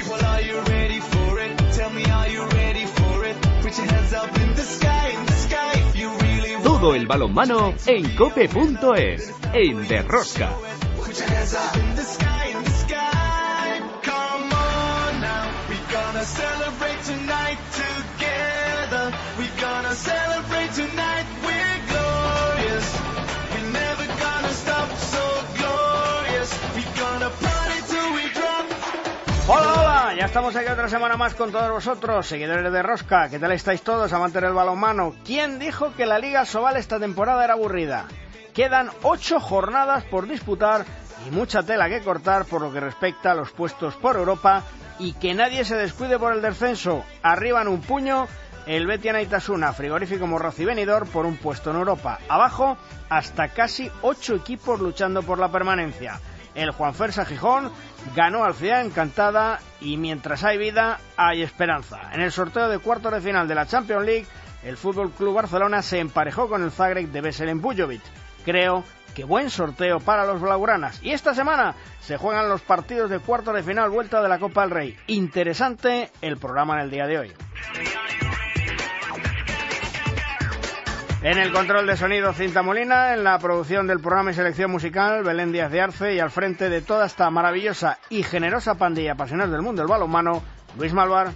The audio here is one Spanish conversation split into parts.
Todo el balonmano en cope.es, en De Rosca. Hola, ya estamos aquí otra semana más con todos vosotros, seguidores de Rosca. ¿Qué tal estáis todos, amantes del balonmano? ¿Quién dijo que la Liga Sobal esta temporada era aburrida? Quedan 8 jornadas por disputar y mucha tela que cortar por lo que respecta a los puestos por Europa, y que nadie se descuide por el descenso. Arriba en un puño el Betia Naitasuna, Frigorífico Morroz y Benidorm por un puesto en Europa. Abajo hasta casi 8 equipos luchando por la permanencia. El Juanfersa Gijón ganó al Ciudad Encantada y mientras hay vida, hay esperanza. En el sorteo de cuartos de final de la Champions League, el Fútbol Club Barcelona se emparejó con el Zagreb de Veselin Bujovic. Creo que buen sorteo para los blaugranas. Y esta semana se juegan los partidos de cuartos de final, vuelta de la Copa del Rey. Interesante el programa en el día de hoy. En el control de sonido, Cinta Molina. En la producción del programa y selección musical, Belén Díaz de Arce. Y al frente de toda esta maravillosa y generosa pandilla apasionada del mundo del balonmano, Luis Malvar.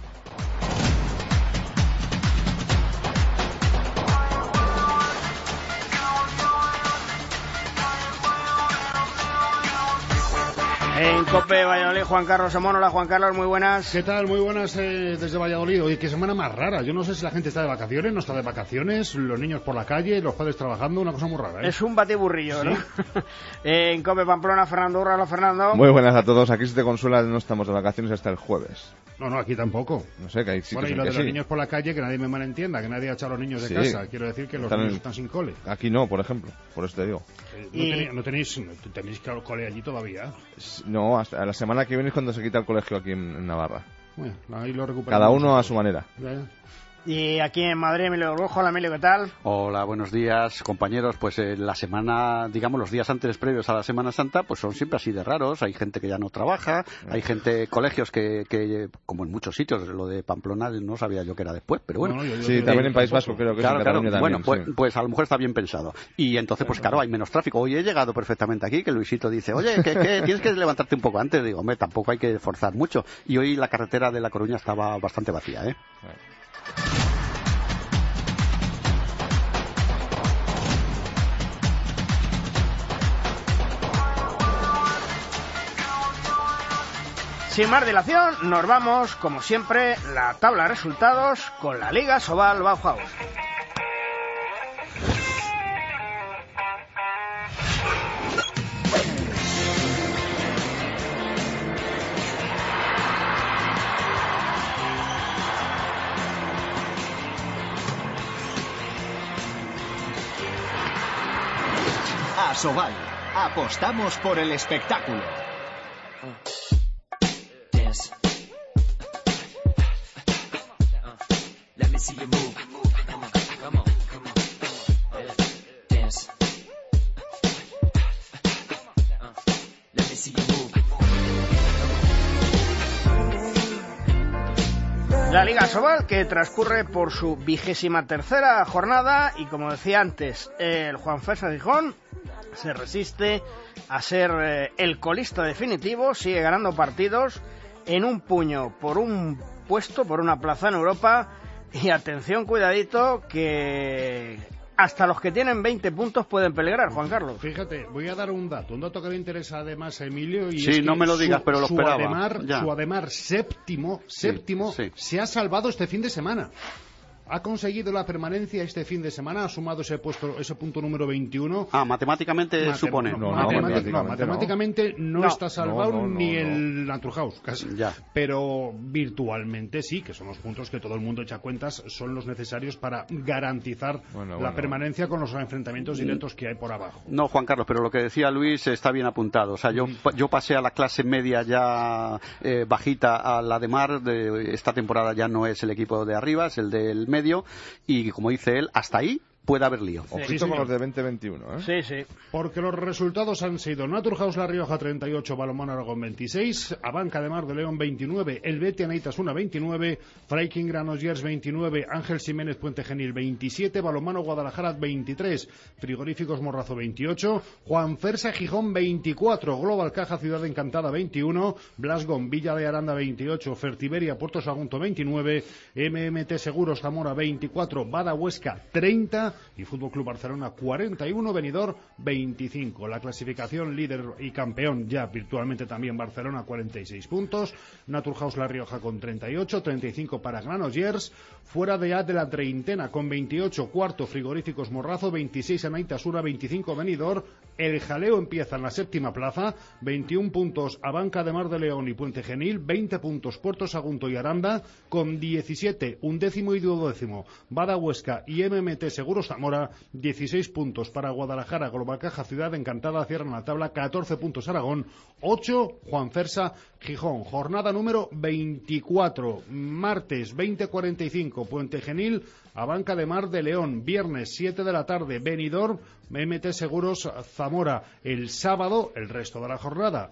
En COPE Valladolid, Juan Carlos Amón. Hola, Juan Carlos, muy buenas. ¿Qué tal? Muy buenas desde Valladolid. Oye, qué semana más rara. Yo no sé si la gente está de vacaciones, no está de vacaciones, los niños por la calle, los padres trabajando, una cosa muy rara, ¿eh? Es un batiburrillo, ¿sí? ¿no? En COPE Pamplona, Fernando Urra. Hola, Fernando. Muy buenas a todos. Aquí, si te consuela, no estamos de vacaciones hasta el jueves. No, aquí tampoco. No sé, que hay sitios y lo en de que los sí. niños por la calle, que nadie me malentienda, que nadie ha echado a los niños de casa. Quiero decir que los niños están sin cole. Aquí no, por ejemplo, por eso te digo. ¿No tenéis cole allí todavía? No, hasta la semana que viene es cuando se quita el colegio aquí en Navarra. Bueno, ahí lo recuperamos. Cada uno a su manera. Ya. Y aquí en Madrid, Emilio Urrujo. Hola, Emilio, ¿qué tal? Hola, buenos días, compañeros. Pues la semana, digamos, los días antes previos a la Semana Santa, pues son siempre así de raros. Hay gente que ya no trabaja, hay colegios que como en muchos sitios, lo de Pamplona no sabía yo que era después, pero bueno. Sí, también en País Vasco creo que claro, es en Cataluña también. Bueno, sí. pues a lo mejor está bien pensado. Y entonces, pues claro, hay menos tráfico. Hoy he llegado perfectamente aquí, que Luisito dice, oye, que tienes que levantarte un poco antes. Digo, hombre, tampoco hay que forzar mucho. Y hoy la carretera de La Coruña estaba bastante vacía, ¿eh? Sin más dilación, nos vamos, como siempre, la tabla de resultados con la Liga Sobal Bauhaus. A Sobal, apostamos por el espectáculo. La Liga Sobal, que transcurre por su 23ª jornada, y como decía antes, el Juanfersa Gijón se resiste a ser el colista definitivo, sigue ganando partidos en un puño por un puesto, por una plaza en Europa, y atención, cuidadito, que hasta los que tienen 20 puntos pueden peligrar, Juan Carlos. Fíjate, voy a dar un dato que le interesa además a Emilio. Y sí, es no que me lo digas, pero lo esperaba. Su Ademar séptimo, sí. se ha salvado este fin de semana. Ha conseguido la permanencia este fin de semana, ha sumado ese punto número 21. Matemáticamente supone. Matemáticamente no está salvado ni el Naturhaus, casi. Ya. Pero virtualmente sí, que son los puntos que todo el mundo echa cuentas, son los necesarios para garantizar la permanencia con los enfrentamientos directos que hay por abajo. No, Juan Carlos, pero lo que decía Luis está bien apuntado. O sea, yo pasé a la clase media ya bajita a la de Mar. Esta temporada ya no es el equipo de arriba, es el del medio. Y como dice él, hasta ahí puede haber lío. Ojito con los de 2021, ¿eh? Sí, sí. Porque los resultados han sido Naturhaus La Rioja 38, Balonmano Aragón 26, Abanca de Mar de León 29, El Betia Neitasuna 29, Freiking Granollers 29, Ángel Ximénez Puente Genil 27, Balonmano Guadalajara 23, Frigoríficos Morrazo 28, Juan Fersa Gijón 24, Global Caja Ciudad Encantada 21, Blasgon Villa de Aranda 28, Fertiberia Puerto Sagunto 29, MMT Seguros Zamora 24, Bada Huesca 30 y Fútbol Club Barcelona 41, Benidorm 25. La clasificación líder y campeón ya virtualmente también Barcelona 46 puntos, Naturhaus La Rioja con 38, 35 para Granollers, fuera de la treintena con 28, cuarto Frigoríficos Morrazo, 26 Anaitasuna, 25 Benidorm. El jaleo empieza en la séptima plaza, 21 puntos Abanca de Mar de León y Puente Genil, 20 puntos Puerto Sagunto y Aranda, con 17, undécimo y duodécimo Bada Huesca y MMT Seguros Zamora, 16 puntos para Guadalajara, Global Caja Ciudad Encantada, cierran la tabla, 14 puntos Aragón, 8 Juan Fersa Gijón. Jornada número 24, martes 20:45, Puente Genil, Abanca de Mar de León, viernes 7 de la tarde, Benidorm, MT Seguros Zamora. El sábado, el resto de la jornada,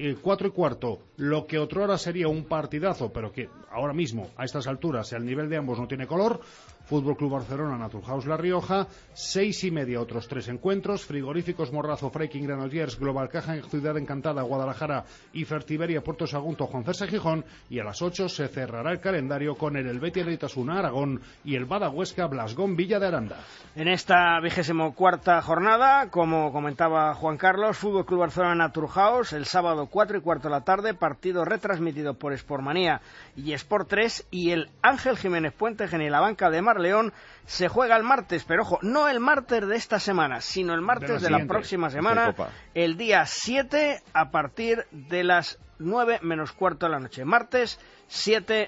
4:15, lo que otrora sería un partidazo, pero que ahora mismo, a estas alturas, al nivel de ambos no tiene color. Fútbol Club Barcelona, Naturhaus La Rioja, 6:30 otros 3 encuentros, Frigoríficos Morrazo, Freiking Granollers, Global Caja Ciudad Encantada, Guadalajara y Fertiberia Puerto Sagunto, Juan Fersa Gijón, y a las 8 se cerrará el calendario con el Betia Neitasuna Aragón y el Bada Huesca Blasgón Villa de Aranda. En esta 24ª jornada, como comentaba Juan Carlos, Fútbol Club Barcelona Naturhaus, el sábado 4:15 de la tarde, partido retransmitido por Sportmanía y Sport 3, y el Ángel Jiménez Puente Genil Abanca de Mar León se juega el martes, pero ojo, no el martes de esta semana, sino el martes de la próxima semana, el día 7, a partir de las 9 menos cuarto de la noche, martes 7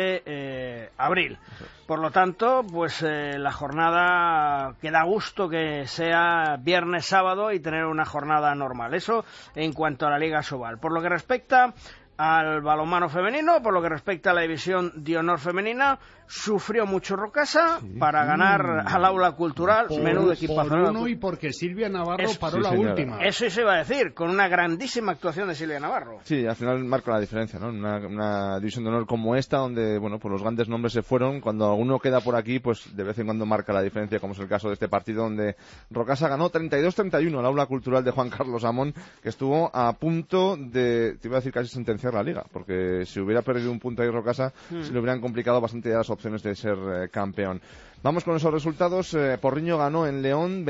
de abril. Por lo tanto, pues la jornada que da gusto que sea viernes, sábado y tener una jornada normal. Eso en cuanto a la Liga Sobal. Por lo que respecta al balonmano femenino, por lo que respecta a la división de honor femenina, sufrió mucho Rocasa para ganar al Aula Cultural, menudo equipazo. Por uno y porque Silvia Navarro paró la última. Eso se iba a decir, con una grandísima actuación de Silvia Navarro. Sí, al final marca la diferencia, ¿no? Una división de honor como esta, donde, bueno, pues los grandes nombres se fueron, cuando alguno queda por aquí, pues de vez en cuando marca la diferencia, como es el caso de este partido, donde Rocasa ganó 32-31 al Aula Cultural de Juan Carlos Amón, que estuvo a punto de, te iba a decir, casi sentenciar la liga, porque si hubiera perdido un punto ahí Rocasa, se le hubieran complicado bastante ya las opciones de ser campeón. Vamos con esos resultados. Porriño ganó en León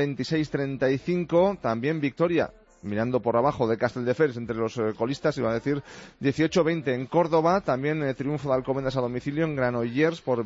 26-35, también victoria, mirando por abajo, de Castelldefels entre los colistas, iba a decir 18-20 en Córdoba, también triunfo de Alcobendas a domicilio en Granollers por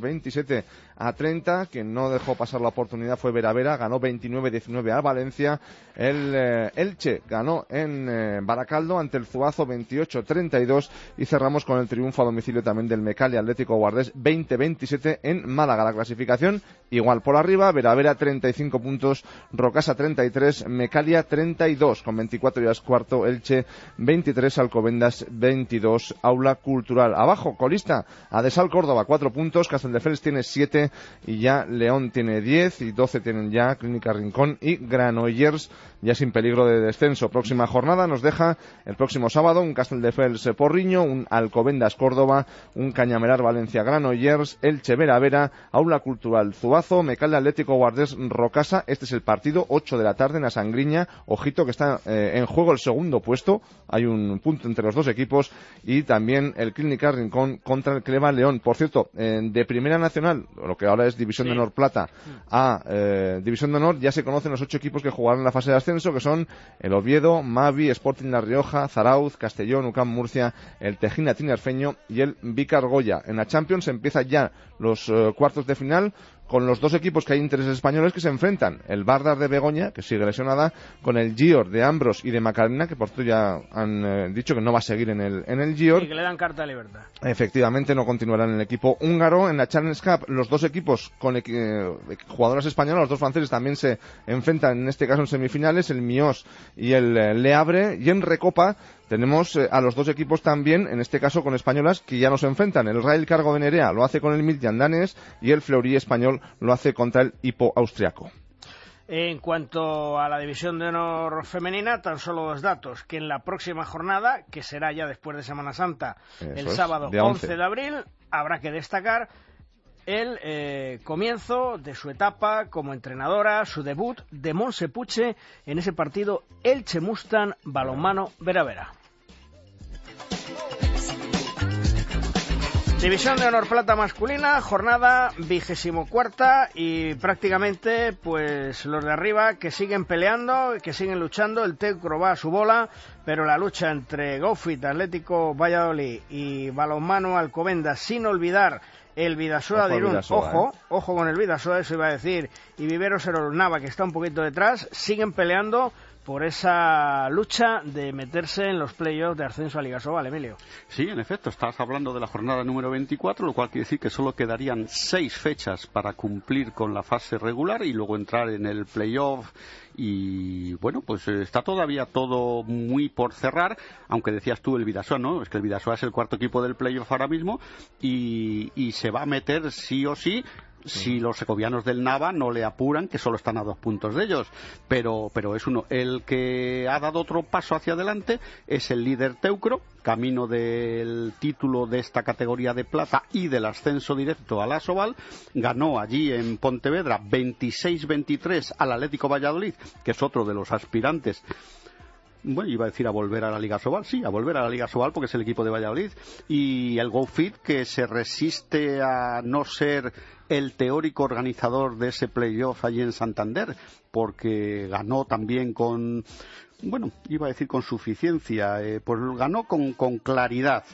27-30, quien no dejó pasar la oportunidad fue Vera, ganó 29-19 a Valencia, el Elche ganó en Baracaldo ante el Zuazo 28-32 y cerramos con el triunfo a domicilio también del Mecalia Atlético Guardés 20-27 en Málaga. La clasificación igual por arriba, Vera 35 puntos, Rocasa 33, Mecalia 32, con 24 ya es cuarto, Elche 23, Alcobendas 22, Aula Cultural. Abajo, colista, Adesal Córdoba 4 puntos, Castelldefels tiene 7 y ya León tiene 10 y 12 tienen ya Clínica Rincón y Granollers ya sin peligro de descenso. Próxima jornada nos deja el próximo sábado un Castelldefels Porriño, un Alcobendas Córdoba, un Cañamelar Valencia Granollers, Elche Vera, Aula Cultural Zuazo, Mecalia Atlético Guardés Rocasa. Este es el partido, 8 de la tarde en la Sangriña. Ojito que está en juego el segundo puesto, hay un punto entre los dos equipos, y también el Clínica Rincón contra el Cleva León. Por cierto, de Primera Nacional, lo que ahora es División de Honor Plata, a División de Honor, ya se conocen los 8 equipos que jugarán en la fase de ascenso, que son el Oviedo, Mavi, Sporting La Rioja, Zarauz, Castellón, UCAM Murcia, el Tejina Tinerfeño y el Vícar Goya. En la Champions empiezan ya los cuartos de final, con los dos equipos que hay intereses españoles que se enfrentan, el Bardar de Begoña, que sigue lesionada, con el Gior de Ambros y de Macarena, que por cierto ya han dicho que no va a seguir en el Gior. Y que le dan carta de libertad. Efectivamente, no continuarán en el equipo húngaro. En la Challenge Cup, los dos equipos con jugadoras españolas, los dos franceses, también se enfrentan, en este caso en semifinales, el Mios y el Le Havre. Y en Recopa tenemos a los dos equipos también, en este caso con españolas, que ya no se enfrentan. El Rail Cargo de Nerea lo hace con el Midtjylland danés y el Fleury español lo hace contra el Hippo austriaco. En cuanto a la división de honor femenina, tan solo 2 datos, que en la próxima jornada, que será ya después de Semana Santa, el sábado 11 de abril, habrá que destacar el comienzo de su etapa como entrenadora, su debut de Montse Puche en ese partido Elche Mustang Balonmano Vera. División de honor plata masculina, jornada 24ª y prácticamente pues los de arriba que siguen peleando, que siguen luchando. El Teucro va a su bola, pero la lucha entre GoFit, Atlético Valladolid y Balonmano Alcobendas, sin olvidar el Bidasoa de Irún, ojo con el Bidasoa, eso iba a decir, y Viveros Nava, que está un poquito detrás, siguen peleando por esa lucha de meterse en los playoffs de ascenso a Liga Sobal, Emilio. Sí, en efecto, estás hablando de la jornada número 24, lo cual quiere decir que solo quedarían 6 fechas para cumplir con la fase regular y luego entrar en el playoff. Y bueno, pues está todavía todo muy por cerrar, aunque decías tú el Bidasoa, ¿no? Es que el Bidasoa es el cuarto equipo del playoff ahora mismo y se va a meter sí o sí, si los segovianos del Nava no le apuran, que solo están a 2 puntos de ellos, pero es uno. El que ha dado otro paso hacia adelante es el líder Teucro, camino del título de esta categoría de plata y del ascenso directo a la Sobal. Ganó allí en Pontevedra 26-23 al Atlético Valladolid, que es otro de los aspirantes. Bueno, iba a decir a volver a la Liga Sobal, sí, a volver a la Liga Sobal porque es el equipo de Valladolid. Y el GoFit, que se resiste a no ser el teórico organizador de ese playoff allí en Santander, porque ganó también con, bueno, iba a decir con suficiencia, pues ganó con claridad.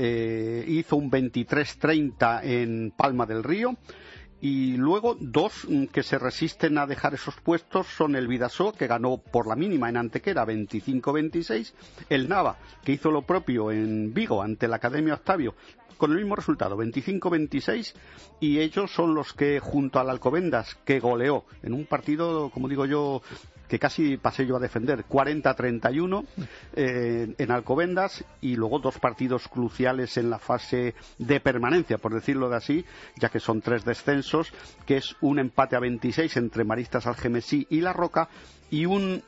Hizo un 23-30 en Palma del Río. Y luego 2 que se resisten a dejar esos puestos son el Bidasoa, que ganó por la mínima en Antequera 25-26, el Nava, que hizo lo propio en Vigo ante la Academia Octavio con el mismo resultado, 25-26, y ellos son los que, junto al Alcobendas, que goleó en un partido, como digo yo, que casi pasé yo a defender, 40-31 en Alcobendas, y luego 2 partidos cruciales en la fase de permanencia, por decirlo de así, ya que son 3 descensos, que es un empate a 26 entre Maristas Algemesí y La Roca, y un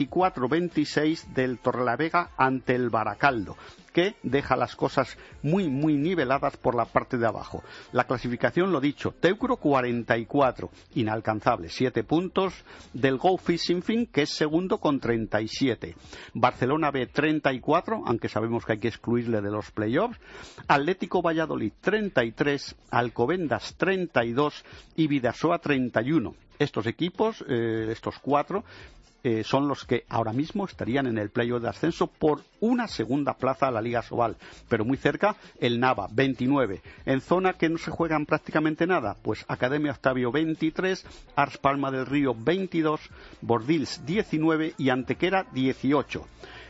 24-26 del Torrelavega ante el Baracaldo, que deja las cosas muy niveladas por la parte de abajo. La clasificación, lo dicho, Teucro 44, inalcanzable, 7 puntos del GoFit Sin Fin, que es segundo con 37. Barcelona B 34, aunque sabemos que hay que excluirle de los playoffs. Atlético Valladolid 33, Alcobendas 32 y Bidasoa 31. Estos equipos, estos 4, son los que ahora mismo estarían en el playoff de ascenso por una segunda plaza a la Liga Sobal, pero muy cerca el Nava 29. En zona que no se juegan prácticamente nada, pues Academia Octavio 23, Ars Palma del Río 22, Bordils 19 y Antequera 18.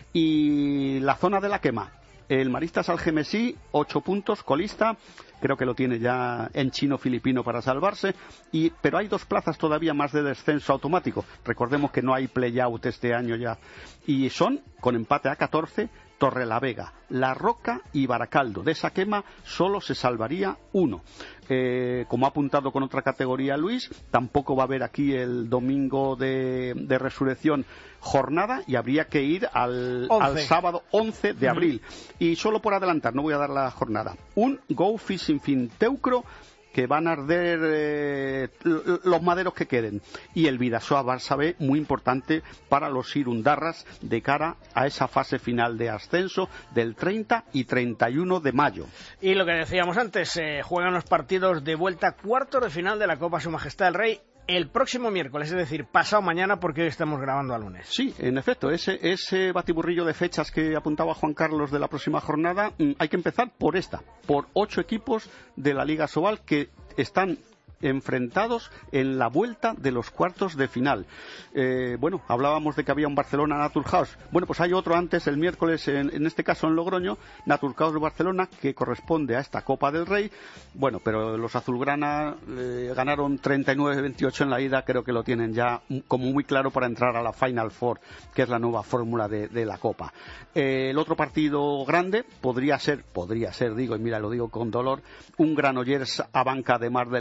Y la zona de la quema, el Maristas Algemesí 8 puntos, colista. Creo que lo tiene ya en chino-filipino para salvarse, pero hay 2 plazas todavía más de descenso automático. Recordemos que no hay play-out este año ya. Y son, con empate a 14, Torrelavega, La Roca y Baracaldo. De esa quema solo se salvaría uno. Como ha apuntado con otra categoría Luis, tampoco va a haber aquí el domingo de resurrección jornada y habría que ir al sábado 11 de abril. Y solo por adelantar, no voy a dar la jornada, un GoFit Sin Fin Teucro, que van a arder los maderos que queden, y el Bidasoa Barça B, muy importante para los irundarras de cara a esa fase final de ascenso del 30 y 31 de mayo. Y lo que decíamos antes, juegan los partidos de vuelta, cuartos de final de la Copa Su Majestad el Rey el próximo miércoles, es decir, pasado mañana, porque hoy estamos grabando a lunes. Sí, en efecto, ese batiburrillo de fechas que apuntaba Juan Carlos de la próxima jornada, hay que empezar por 8 equipos de la Liga Sobal que están enfrentados en la vuelta de los cuartos de final. Bueno, hablábamos de que había un Barcelona Naturhaus. Bueno, pues hay otro antes, el miércoles, en este caso en Logroño, Naturhaus de Barcelona, que corresponde a esta Copa del Rey. Bueno, pero los azulgrana ganaron 39-28 en la ida, creo que lo tienen ya como muy claro para entrar a la Final Four, que es la nueva fórmula de la Copa. El otro partido grande podría ser, digo, y mira, lo digo con dolor, un Granollers a Banca de Mar de León,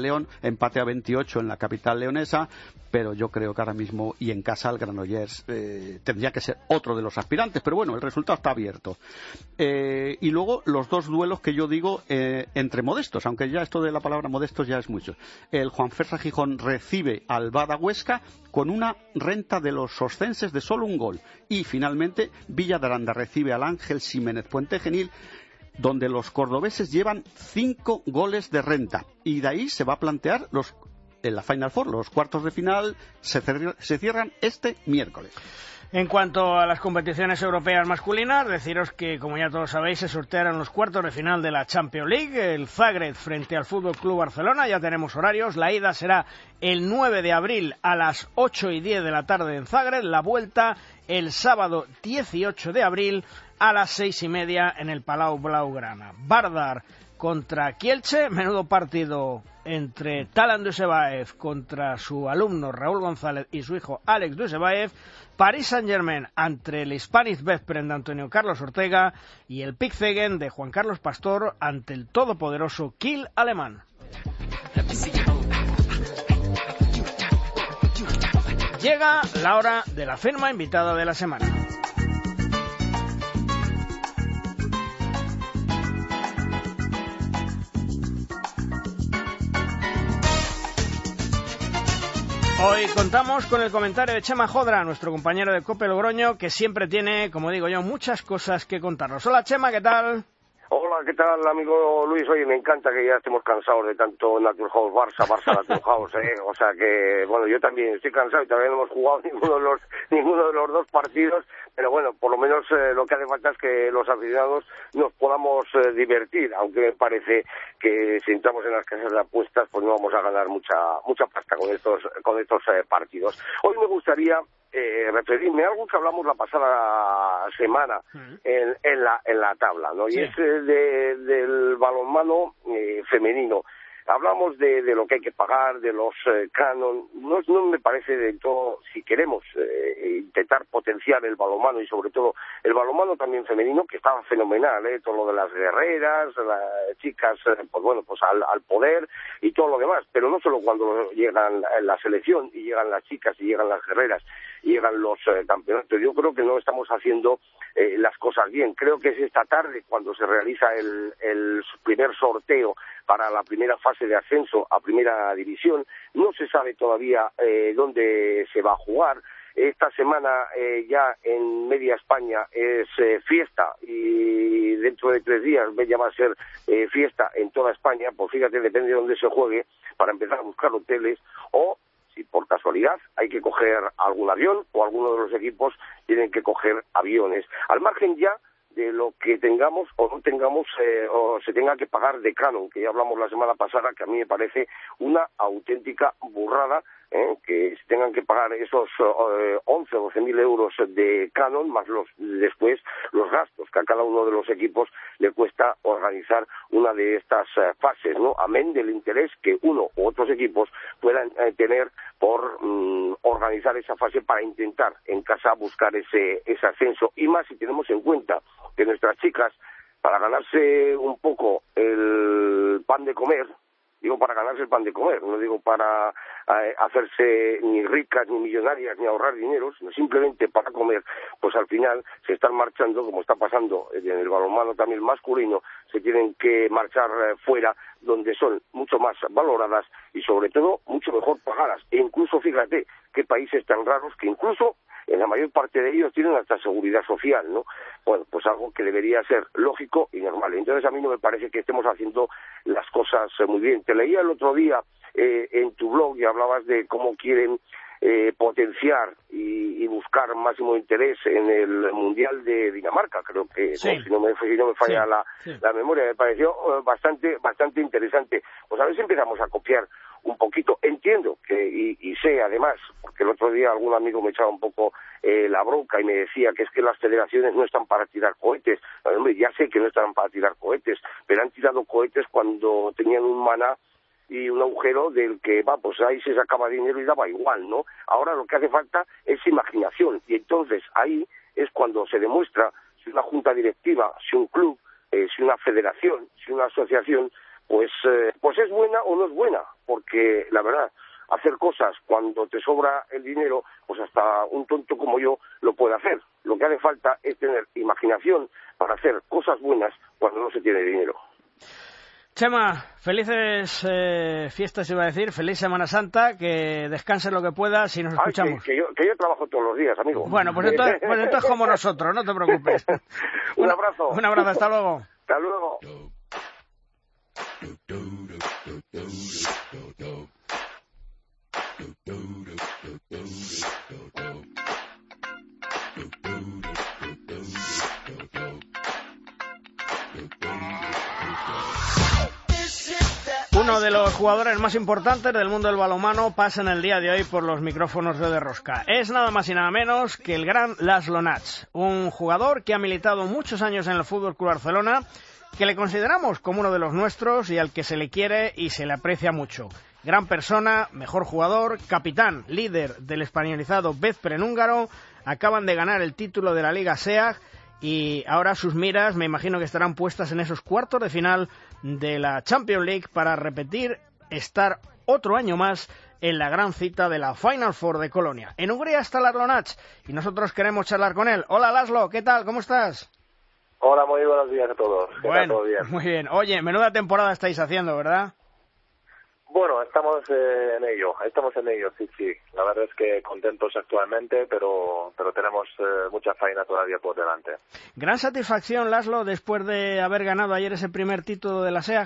empate a 28 en la capital leonesa, pero yo creo que ahora mismo, y en casa, el Granollers tendría que ser otro de los aspirantes, pero bueno, el resultado está abierto. Y luego los dos duelos que yo digo entre modestos, aunque ya esto de la palabra modestos ya es mucho. El Juanfersa Gijón recibe al Bada Huesca con una renta de los oscenses de solo un gol. Y finalmente Villa de Aranda recibe al Ángel Ximénez Puente Genil, donde los cordobeses llevan 5 goles de renta. Y de ahí se va a plantear en la Final Four, los cuartos de final se cierran este miércoles. En cuanto a las competiciones europeas masculinas, deciros que, como ya todos sabéis, se sortearon los cuartos de final de la Champions League, el Zagreb frente al Fútbol Club Barcelona. Ya tenemos horarios, la ida será el 9 de abril a las 8:10 de la tarde en Zagreb, la vuelta el sábado 18 de abril a las 6:30 en el Palau Blaugrana. Vardar contra Kielce, menudo partido entre Talan Dusebaev contra su alumno Raúl González y su hijo Alex Dusebaev. Paris Saint-Germain ante el Hispanic Veszprém de Antonio Carlos Ortega y el Pixegen de Juan Carlos Pastor ante el todopoderoso Kiel alemán. Llega la hora de la firma invitada de la semana. Hoy contamos con el comentario de Chema Jodra, nuestro compañero de COPE Logroño, que siempre tiene, como digo yo, muchas cosas que contarnos. Hola Chema, ¿qué tal? Hola, ¿qué tal, amigo Luis? Oye, me encanta que ya estemos cansados de tanto Naturhaus Barça, Barça Naturhaus, O sea que, bueno, yo también estoy cansado y todavía no hemos jugado ninguno de los dos partidos, pero bueno, por lo menos lo que hace falta es que los aficionados nos podamos divertir, aunque me parece que si entramos en las casas de apuestas, pues no vamos a ganar mucha pasta con estos partidos. Hoy me gustaría referirme a algo que hablamos la pasada semana en la tabla, ¿no? Sí. Y es del balonmano femenino. Hablamos de lo que hay que pagar, de los canon. No me parece del todo, si queremos intentar potenciar el balonmano y sobre todo el balonmano también femenino, que estaba fenomenal, todo lo de las guerreras, las chicas, pues bueno, pues al poder y todo lo demás, pero no solo cuando llegan la selección y llegan las chicas y llegan las guerreras y llegan los campeonatos. Yo creo que no estamos haciendo las cosas bien. Creo que es esta tarde cuando se realiza el primer sorteo para la primera fase de ascenso a primera división. No se sabe todavía dónde se va a jugar. Esta semana ya en media España es fiesta y dentro de 3 días ya va a ser fiesta en toda España. Pues fíjate, depende de dónde se juegue para empezar a buscar hoteles o si por casualidad hay que coger algún avión o alguno de los equipos tienen que coger aviones. Al margen ya de lo que tengamos o no tengamos o se tenga que pagar de canon, que ya hablamos la semana pasada, que a mí me parece una auténtica burrada, que se tengan que pagar esos 11 o 12.000 euros de canon, más después los gastos que a cada uno de los equipos le cuesta organizar una de estas fases, ¿no? Amén del interés que uno u otros equipos puedan tener por organizar esa fase para intentar en casa buscar ese ascenso, y más si tenemos en cuenta que nuestras chicas, para ganarse un poco el pan de comer, digo para ganarse el pan de comer, no digo para hacerse ni ricas, ni millonarias, ni ahorrar dinero, sino simplemente para comer, pues al final se están marchando, como está pasando en el balonmano también masculino, se tienen que marchar fuera, donde son mucho más valoradas y sobre todo mucho mejor pagadas. E incluso, fíjate, qué países tan raros que incluso en la mayor parte de ellos tienen hasta seguridad social, ¿no? Bueno, pues algo que debería ser lógico y normal. Entonces a mí no me parece que estemos haciendo las cosas muy bien. Te leía el otro día en tu blog y hablabas de cómo quieren potenciar y buscar máximo interés en el Mundial de Dinamarca, creo que, sí. Si no me falla la memoria, me pareció bastante interesante. Pues a ver si empezamos a copiar un poquito. Entiendo que, y sé además, porque el otro día algún amigo me echaba un poco la bronca y me decía que es que las federaciones no están para tirar cohetes. Hombre, ya sé que no están para tirar cohetes, pero han tirado cohetes cuando tenían un maná y un agujero del que, pues ahí se sacaba dinero y daba igual, ¿no? Ahora lo que hace falta es imaginación, y entonces ahí es cuando se demuestra si una junta directiva, si un club, si una federación, si una asociación pues es buena o no es buena, porque la verdad, hacer cosas cuando te sobra el dinero, pues hasta un tonto como yo lo puede hacer. Lo que hace falta es tener imaginación para hacer cosas buenas cuando no se tiene dinero. Chema, felices fiestas, iba a decir, feliz Semana Santa, que descanses lo que puedas y nos escuchamos. Que yo trabajo todos los días, amigo. Bueno, pues entonces como nosotros, no te preocupes. Un abrazo. Un abrazo, hasta luego. Hasta luego. Uno de los jugadores más importantes del mundo del balonmano pasa en el día de hoy por los micrófonos de Rosca. Es nada más y nada menos que el gran Laszlo Nats, un jugador que ha militado muchos años en el Fútbol Club Barcelona, que le consideramos como uno de los nuestros y al que se le quiere y se le aprecia mucho. Gran persona, mejor jugador, capitán, líder del españolizado Veszprém húngaro, acaban de ganar el título de la Liga SEAG y ahora sus miras me imagino que estarán puestas en esos cuartos de final de la Champions League para repetir, estar otro año más en la gran cita de la Final Four de Colonia. En Hungría está Laszlo Nats y nosotros queremos charlar con él. Hola Laszlo, ¿qué tal? ¿Cómo estás? Hola, muy buenos días a todos. Bueno, ¿todo bien? Muy bien. Oye, menuda temporada estáis haciendo, ¿verdad? Bueno, estamos en ello, sí. La verdad es que contentos actualmente, pero tenemos mucha faena todavía por delante. Gran satisfacción, Laszlo, después de haber ganado ayer ese primer título de la SEAG.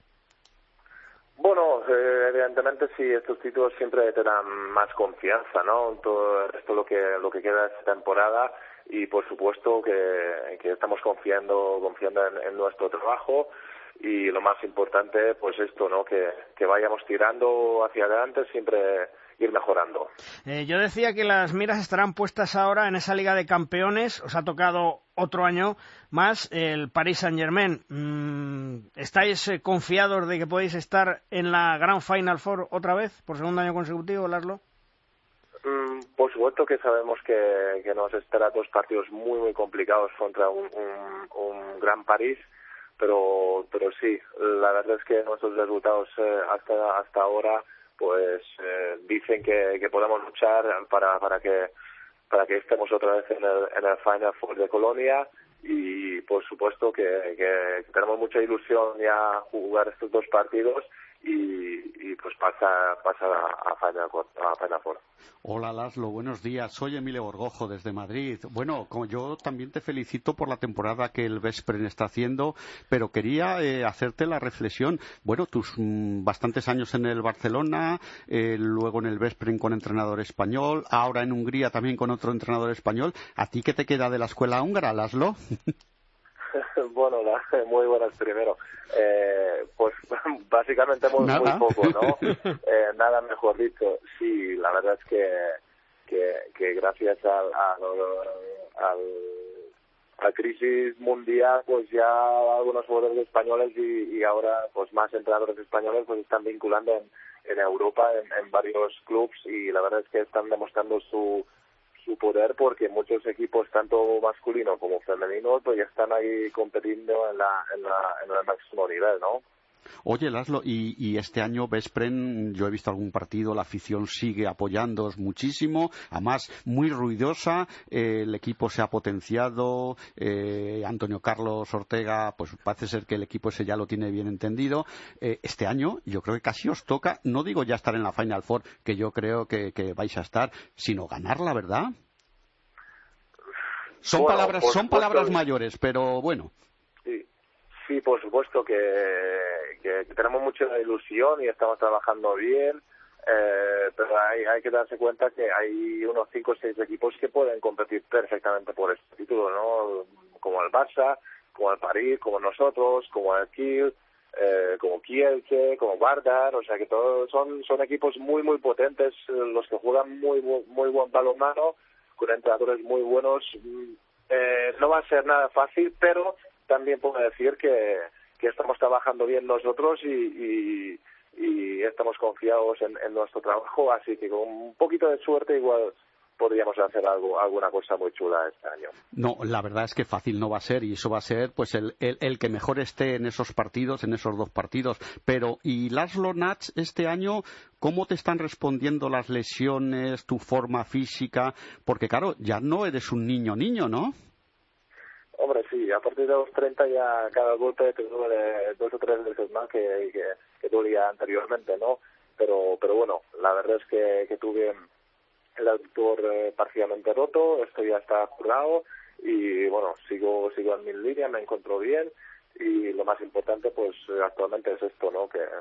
Bueno, evidentemente sí, estos títulos siempre te dan más confianza, ¿no? Todo esto lo que queda de esta temporada y por supuesto que estamos confiando en nuestro trabajo. Y lo más importante, pues esto, ¿no? Que vayamos tirando hacia adelante, siempre ir mejorando. Yo decía que las miras estarán puestas ahora en esa Liga de Campeones. Os ha tocado otro año más el Paris Saint-Germain. ¿Estáis confiados de que podéis estar en la gran Final Four otra vez, por segundo año consecutivo, Laszlo? Por supuesto que sabemos que nos espera 2 partidos muy, muy complicados contra un gran París. Pero sí, la verdad es que nuestros resultados hasta ahora pues dicen que podemos luchar para que estemos otra vez en el Final Four de Colonia y por supuesto que tenemos mucha ilusión ya jugar estos 2 partidos y pues pasa a Final Four. Hola Laszlo, buenos días. Soy Emilio Borgojo desde Madrid. Bueno, como yo también te felicito por la temporada que el Veszprém está haciendo, pero quería hacerte la reflexión. Bueno, tus bastantes años en el Barcelona, luego en el Veszprém con entrenador español, ahora en Hungría también con otro entrenador español. ¿A ti qué te queda de la escuela húngara, Laszlo? Bueno, muy buenas primero. Pues básicamente muy poco, ¿no? Nada mejor dicho. Sí, la verdad es que gracias a la crisis mundial, pues ya algunos jugadores españoles y ahora pues más entrenadores españoles pues están vinculando en Europa en varios clubs y la verdad es que están demostrando su poder porque muchos equipos tanto masculino como femenino pues ya están ahí compitiendo en el máximo nivel, ¿no? Oye, Laszlo, y este año Veszprém, yo he visto algún partido, la afición sigue apoyándoos muchísimo, además muy ruidosa, el equipo se ha potenciado, Antonio Carlos Ortega, pues parece ser que el equipo ese ya lo tiene bien entendido. Este año yo creo que casi os toca, no digo ya estar en la Final Four, que yo creo que vais a estar, sino ganarla, ¿verdad? Son palabras mayores, pero bueno. Sí, por supuesto que tenemos mucha ilusión y estamos trabajando bien, pero hay que darse cuenta que hay unos 5 o 6 equipos que pueden competir perfectamente por este título, ¿no? Como el Barça, como el París, como nosotros, como el Kiel, como Kielce, como Vardar, o sea que todos son equipos muy muy potentes, los que juegan muy buen balonmano, con entrenadores muy buenos. No va a ser nada fácil, pero también puedo decir que estamos trabajando bien nosotros y estamos confiados en nuestro trabajo, así que con un poquito de suerte igual podríamos hacer alguna cosa muy chula este año. No, la verdad es que fácil no va a ser, y eso va a ser pues el que mejor esté en esos partidos, en esos 2 partidos. Pero, ¿y Laszlo Nats este año cómo te están respondiendo las lesiones, tu forma física? Porque claro, ya no eres un niño, ¿no? Hombre, sí, a partir de los 30 ya cada golpe te duele 2 o 3 veces más que dolía anteriormente, ¿no? Pero bueno, la verdad es que tuve el aductor parcialmente roto, esto ya está curado y bueno, sigo en mi línea, me encuentro bien y lo más importante pues actualmente es esto, ¿no? Que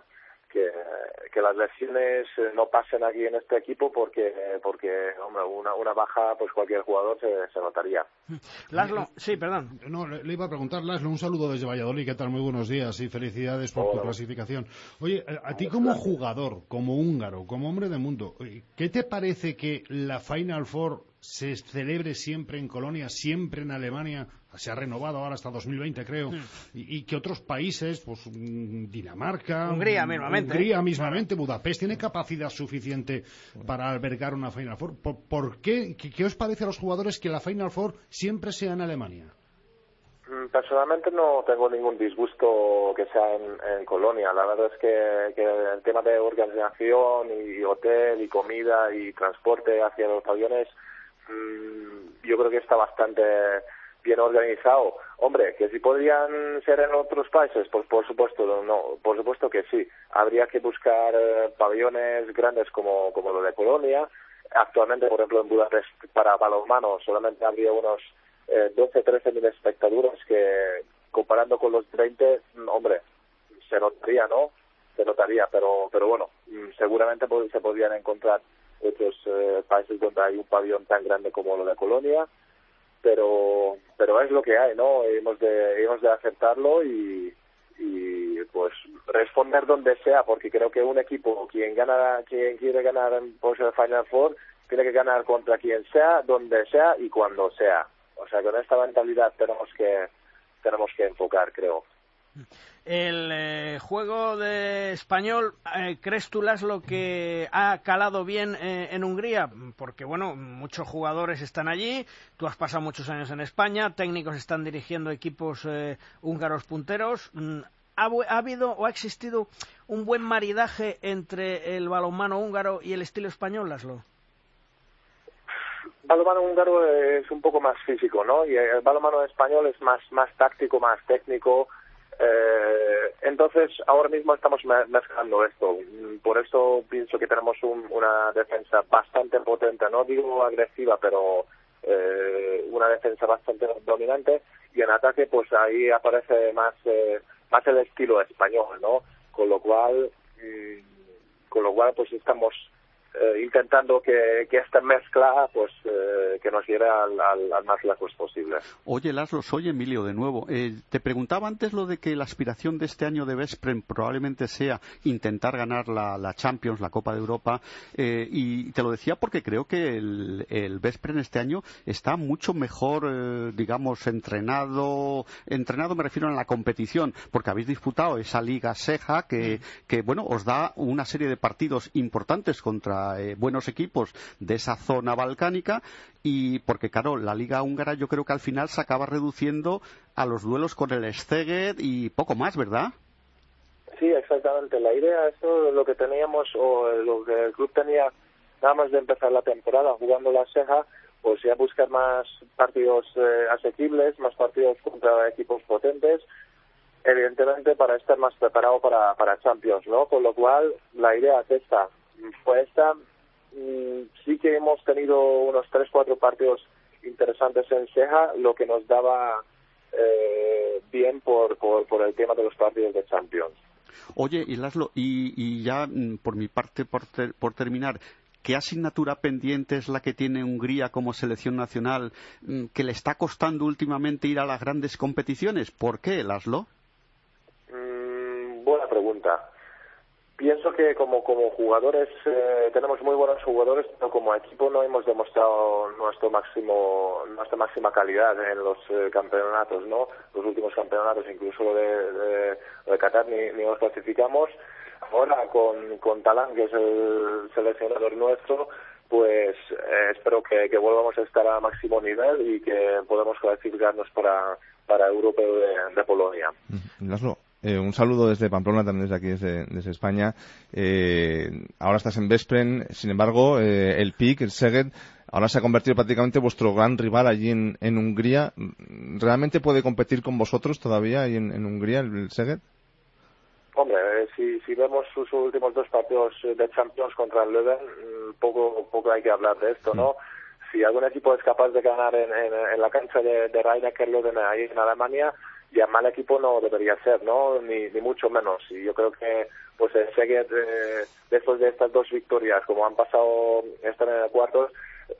las lesiones no pasen aquí en este equipo porque hombre, una baja pues cualquier jugador se notaría. Laszlo, sí, perdón. No, le iba a preguntar, Laszlo, un saludo desde Valladolid, ¿qué tal? Muy buenos días y felicidades por tu clasificación. Oye, a ti como jugador, como húngaro, como hombre de mundo, ¿qué te parece que la Final Four se celebre siempre en Colonia, siempre en Alemania? Se ha renovado ahora hasta 2020, creo, y que otros países, pues Dinamarca, Hungría mismamente, Budapest, tiene capacidad suficiente para albergar una Final Four. ¿Por qué? ¿Qué os parece a los jugadores que la Final Four siempre sea en Alemania? Personalmente no tengo ningún disgusto que sea en Colonia. La verdad es que el tema de organización y hotel y comida y transporte hacia los aviones, yo creo que está bastante bien organizado. Hombre, que si podrían ser en otros países, pues por supuesto que sí. Habría que buscar pabellones grandes como lo de Colonia. Actualmente, por ejemplo, en Budapest para balonmano solamente habría unos 12-13 mil espectadores que comparando con los 20, hombre, se notaría, ¿no? Se notaría, pero bueno, seguramente se podrían encontrar otros países donde hay un pabellón tan grande como lo de Colonia. Pero es lo que hay, ¿no? Hemos de aceptarlo y pues responder donde sea, porque creo que un equipo, quien quiere ganar por el Final Four, tiene que ganar contra quien sea, donde sea y cuando sea. O sea, con esta mentalidad tenemos que enfocar, creo. El juego de español, ¿crees tú, Laszlo, que ha calado bien en Hungría? Porque, bueno, muchos jugadores están allí, tú has pasado muchos años en España, técnicos están dirigiendo equipos húngaros punteros. ¿Ha habido o ha existido un buen maridaje entre el balonmano húngaro y el estilo español, Laszlo? El balonmano húngaro es un poco más físico, ¿no? Y el balonmano español es más táctico, más técnico. Entonces ahora mismo estamos mezclando esto, por eso pienso que tenemos una defensa bastante potente, no digo agresiva, pero una defensa bastante dominante, y en ataque pues ahí aparece más el estilo español, ¿no? Con lo cual pues estamos intentando que esta mezcla pues que nos lleve al más lejos posible. Oye, Laszlo, soy Emilio de nuevo. Te preguntaba antes lo de que la aspiración de este año de Veszprém probablemente sea intentar ganar la Champions, la Copa de Europa, y te lo decía porque creo que el Veszprém este año está mucho mejor, digamos, entrenado me refiero a la competición, porque habéis disputado esa Liga Seja que bueno, os da una serie de partidos importantes contra buenos equipos de esa zona balcánica, y porque claro, la Liga húngara yo creo que al final se acaba reduciendo a los duelos con el Szeged y poco más, ¿verdad? Sí, exactamente. La idea, esto lo que teníamos, o lo que el club tenía nada más de empezar la temporada jugando la Seja, pues ya buscar más partidos asequibles, más partidos contra equipos potentes, evidentemente para estar más preparado para Champions, ¿no? Con lo cual la idea es esta. Pues sí que hemos tenido unos 3-4 partidos interesantes en Seja, lo que nos daba bien por el tema de los partidos de Champions. Oye, y Laszlo, y ya por mi parte, por terminar, ¿qué asignatura pendiente es la que tiene Hungría como selección nacional que le está costando últimamente ir a las grandes competiciones? ¿Por qué, Laszlo? Buena pregunta. Pienso que como jugadores tenemos muy buenos jugadores, pero como equipo no hemos demostrado nuestra máxima calidad en los campeonatos, ¿no? Los últimos campeonatos, incluso lo de Qatar, ni nos clasificamos. Ahora con Talán, que es el seleccionador nuestro, pues espero que volvamos a estar a máximo nivel y que podamos clasificarnos para el Europeo de Polonia. Laszlo, un saludo desde Pamplona, también desde aquí, desde España. Ahora estás en Veszprém, sin embargo, el PIK, el Szeged, ahora se ha convertido prácticamente vuestro gran rival allí en Hungría. ¿Realmente puede competir con vosotros todavía ahí en Hungría, el Szeged? Hombre, si vemos sus últimos 2 partidos de Champions contra el Leuven, poco hay que hablar de esto, ¿no? Si algún equipo es capaz de ganar en la cancha de Rhein-Neckar-Leuven ahí en Alemania, ya mal equipo no debería ser, ¿no? Ni mucho menos. Y yo creo que pues el Szeged, después de estas 2 victorias, como han pasado, están en el cuartos,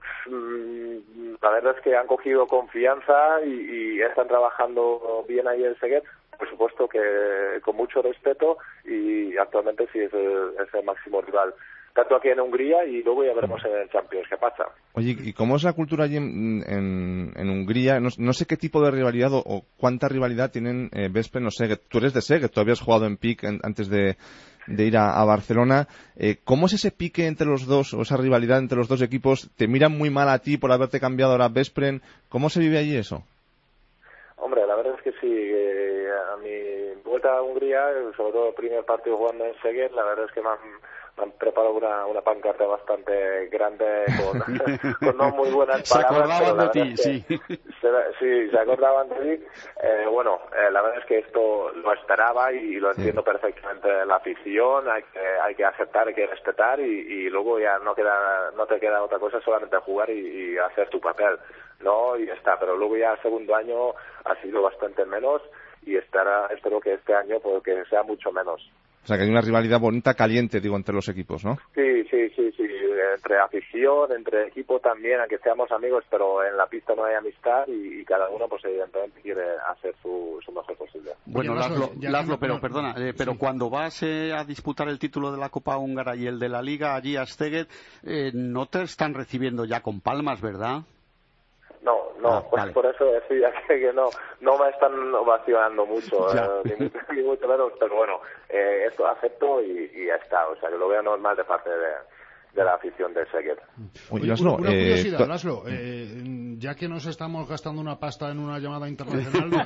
la verdad es que han cogido confianza y están trabajando bien ahí el Szeged. Por supuesto que con mucho respeto, y actualmente sí es el máximo rival, tanto aquí en Hungría, y luego ya veremos en el Champions qué pasa. Oye, ¿y cómo es la cultura allí en Hungría? No sé qué tipo de rivalidad o cuánta rivalidad tienen Veszprém o Szeged. Tú eres de Szeged, tú habías jugado en PIK antes de ir a Barcelona. ¿Cómo es ese pique entre los dos, o esa rivalidad entre los dos equipos? ¿Te miran muy mal a ti por haberte cambiado ahora a Veszprém? ¿Cómo se vive allí eso? Hombre, la verdad es que sí. A mi vuelta a Hungría, sobre todo el primer partido jugando en Szeged, la verdad es que me han preparado una pancarta bastante grande con no muy buenas palabras. Se acordaban de ti, sí. Sí, se acordaban de ti. La verdad es que esto lo esperaba y lo entiendo perfectamente. La afición hay que aceptar, hay que respetar, y luego ya no te queda otra cosa, solamente jugar y hacer tu papel, ¿no? Y ya está. Pero luego ya el segundo año ha sido bastante menos, y espero que este año pues, que sea mucho menos. O sea, que hay una rivalidad bonita, caliente, digo, entre los equipos, ¿no? Sí. Entre afición, entre equipo también, aunque seamos amigos, pero en la pista no hay amistad, y cada uno, pues evidentemente quiere hacer su mejor posible. Bueno, Laszlo, pero perdona, pero cuando vas a disputar el título de la Copa Húngara y el de la Liga allí a Szeged, no te están recibiendo ya con palmas, ¿verdad? No, pues vale. Por eso decía que no me están ovacionando mucho, ni mucho menos, pero bueno, esto acepto y ya está, o sea, que lo veo normal de parte de la afición de Szeged. Oye, Laszlo, una curiosidad, Laszlo, ya que nos estamos gastando una pasta en una llamada internacional,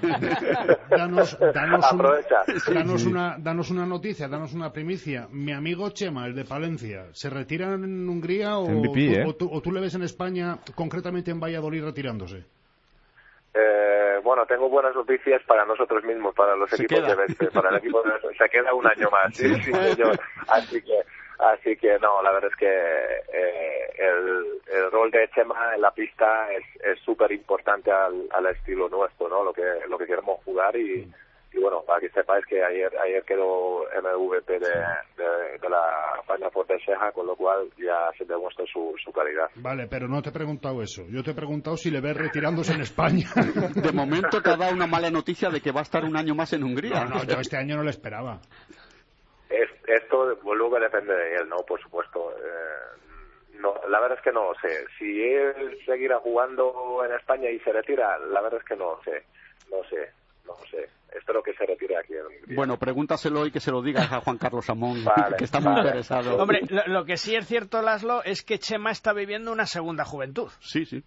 danos una noticia, danos una primicia. Mi amigo Chema, el de Palencia, ¿se retira en Hungría o tú le ves en España, concretamente en Valladolid, retirándose? Bueno, tengo buenas noticias para nosotros mismos, para los equipos de Veszprém, para el equipo de Veszprém. Se queda un año más, sí, señor. Así que no, la verdad es que el rol de Chema en la pista es súper importante al estilo nuestro, ¿no? Lo que queremos jugar, y bueno, para que sepáis que ayer quedó MVP de la Final Four de Sheha, con lo cual ya se demuestra su calidad. Vale, pero no te he preguntado eso. Yo te he preguntado si le ves retirándose en España. De momento te ha dado una mala noticia de que va a estar un año más en Hungría. No, yo este año no lo esperaba. Esto luego depende de él, ¿no? Por supuesto. No, la verdad es que no sé. Si él seguirá jugando en España y se retira, la verdad es que no sé. Espero que se retire aquí en Hungría. Bueno, pregúntaselo y que se lo diga a Juan Carlos Amón, que está muy interesado. Hombre, lo que sí es cierto, Laszlo, es que Chema está viviendo una segunda juventud. Sí. Sí.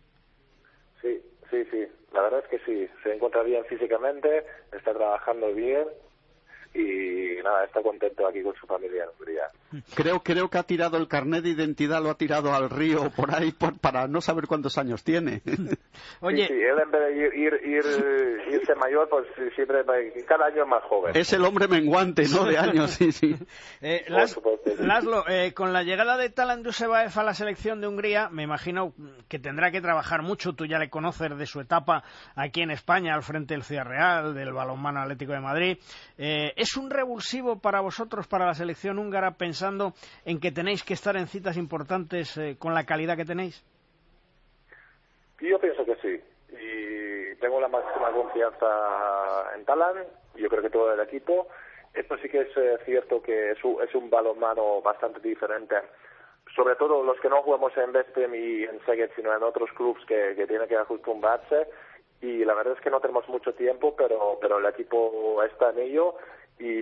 La verdad es que sí. Se encuentra bien físicamente, está trabajando bien. Y nada, está contento aquí con su familia en Hungría. Creo que ha tirado el carnet de identidad, lo ha tirado al río por ahí para no saber cuántos años tiene. Oye, sí, él en vez de irse mayor, pues siempre cada año es más joven. Es el hombre menguante, ¿no? De años, sí. Laszlo, con la llegada de Talan Dusebaev a la selección de Hungría, me imagino que tendrá que trabajar mucho. Tú ya le conoces de su etapa aquí en España, al frente del Ciudad Real, del Balonmano Atlético de Madrid. ¿Es un revulsivo para vosotros, para la selección húngara, pensando en que tenéis que estar en citas importantes con la calidad que tenéis? Yo pienso que sí, y tengo la máxima confianza en Talan. Yo creo que todo el equipo. Esto sí que es cierto que es un balonmano bastante diferente, sobre todo los que no jugamos en Veszprém y en Szeged, sino en otros clubes que tienen que acostumbrarse. Y la verdad es que no tenemos mucho tiempo, pero el equipo está en ello,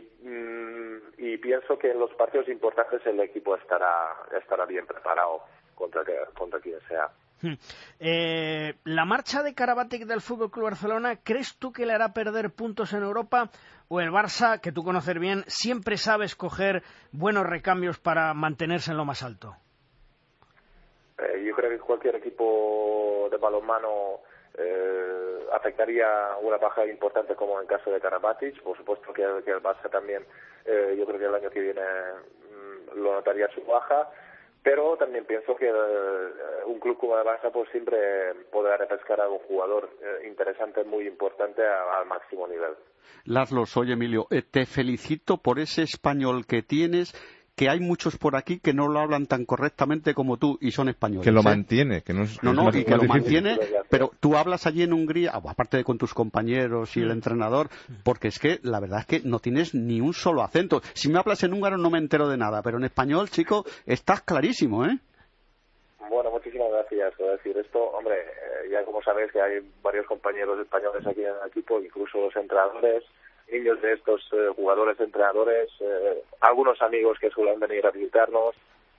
y pienso que en los partidos importantes el equipo estará bien preparado. contra quien sea. ¿La marcha de Karabatic del FC Barcelona, crees tú que le hará perder puntos en Europa? ¿O el Barça, que tú conoces bien, siempre sabe escoger buenos recambios para mantenerse en lo más alto? Yo creo que cualquier equipo de balonmano afectaría una baja importante, como en el caso de Karabatic. Por supuesto que el Barça también, yo creo que el año que viene lo notaría su baja. Pero también pienso que un club como el Barça pues siempre podrá repescar a un jugador interesante, muy importante al máximo nivel. Laszlo, soy Emilio. Te felicito por ese español que tienes, que hay muchos por aquí que no lo hablan tan correctamente como tú y son españoles. Que lo mantiene, que no es No, más, y que más lo difícil. mantiene, pero tú hablas allí en Hungría, aparte de con tus compañeros y el entrenador, porque es que la verdad es que no tienes ni un solo acento. Si me hablas en húngaro no me entero de nada, pero en español, chico, estás clarísimo, ¿eh? Bueno, muchísimas gracias. Por decir esto, hombre, ya como sabéis que hay varios compañeros españoles aquí en el equipo, incluso los entrenadores, niños de estos jugadores, entrenadores, algunos amigos que suelen venir a visitarnos,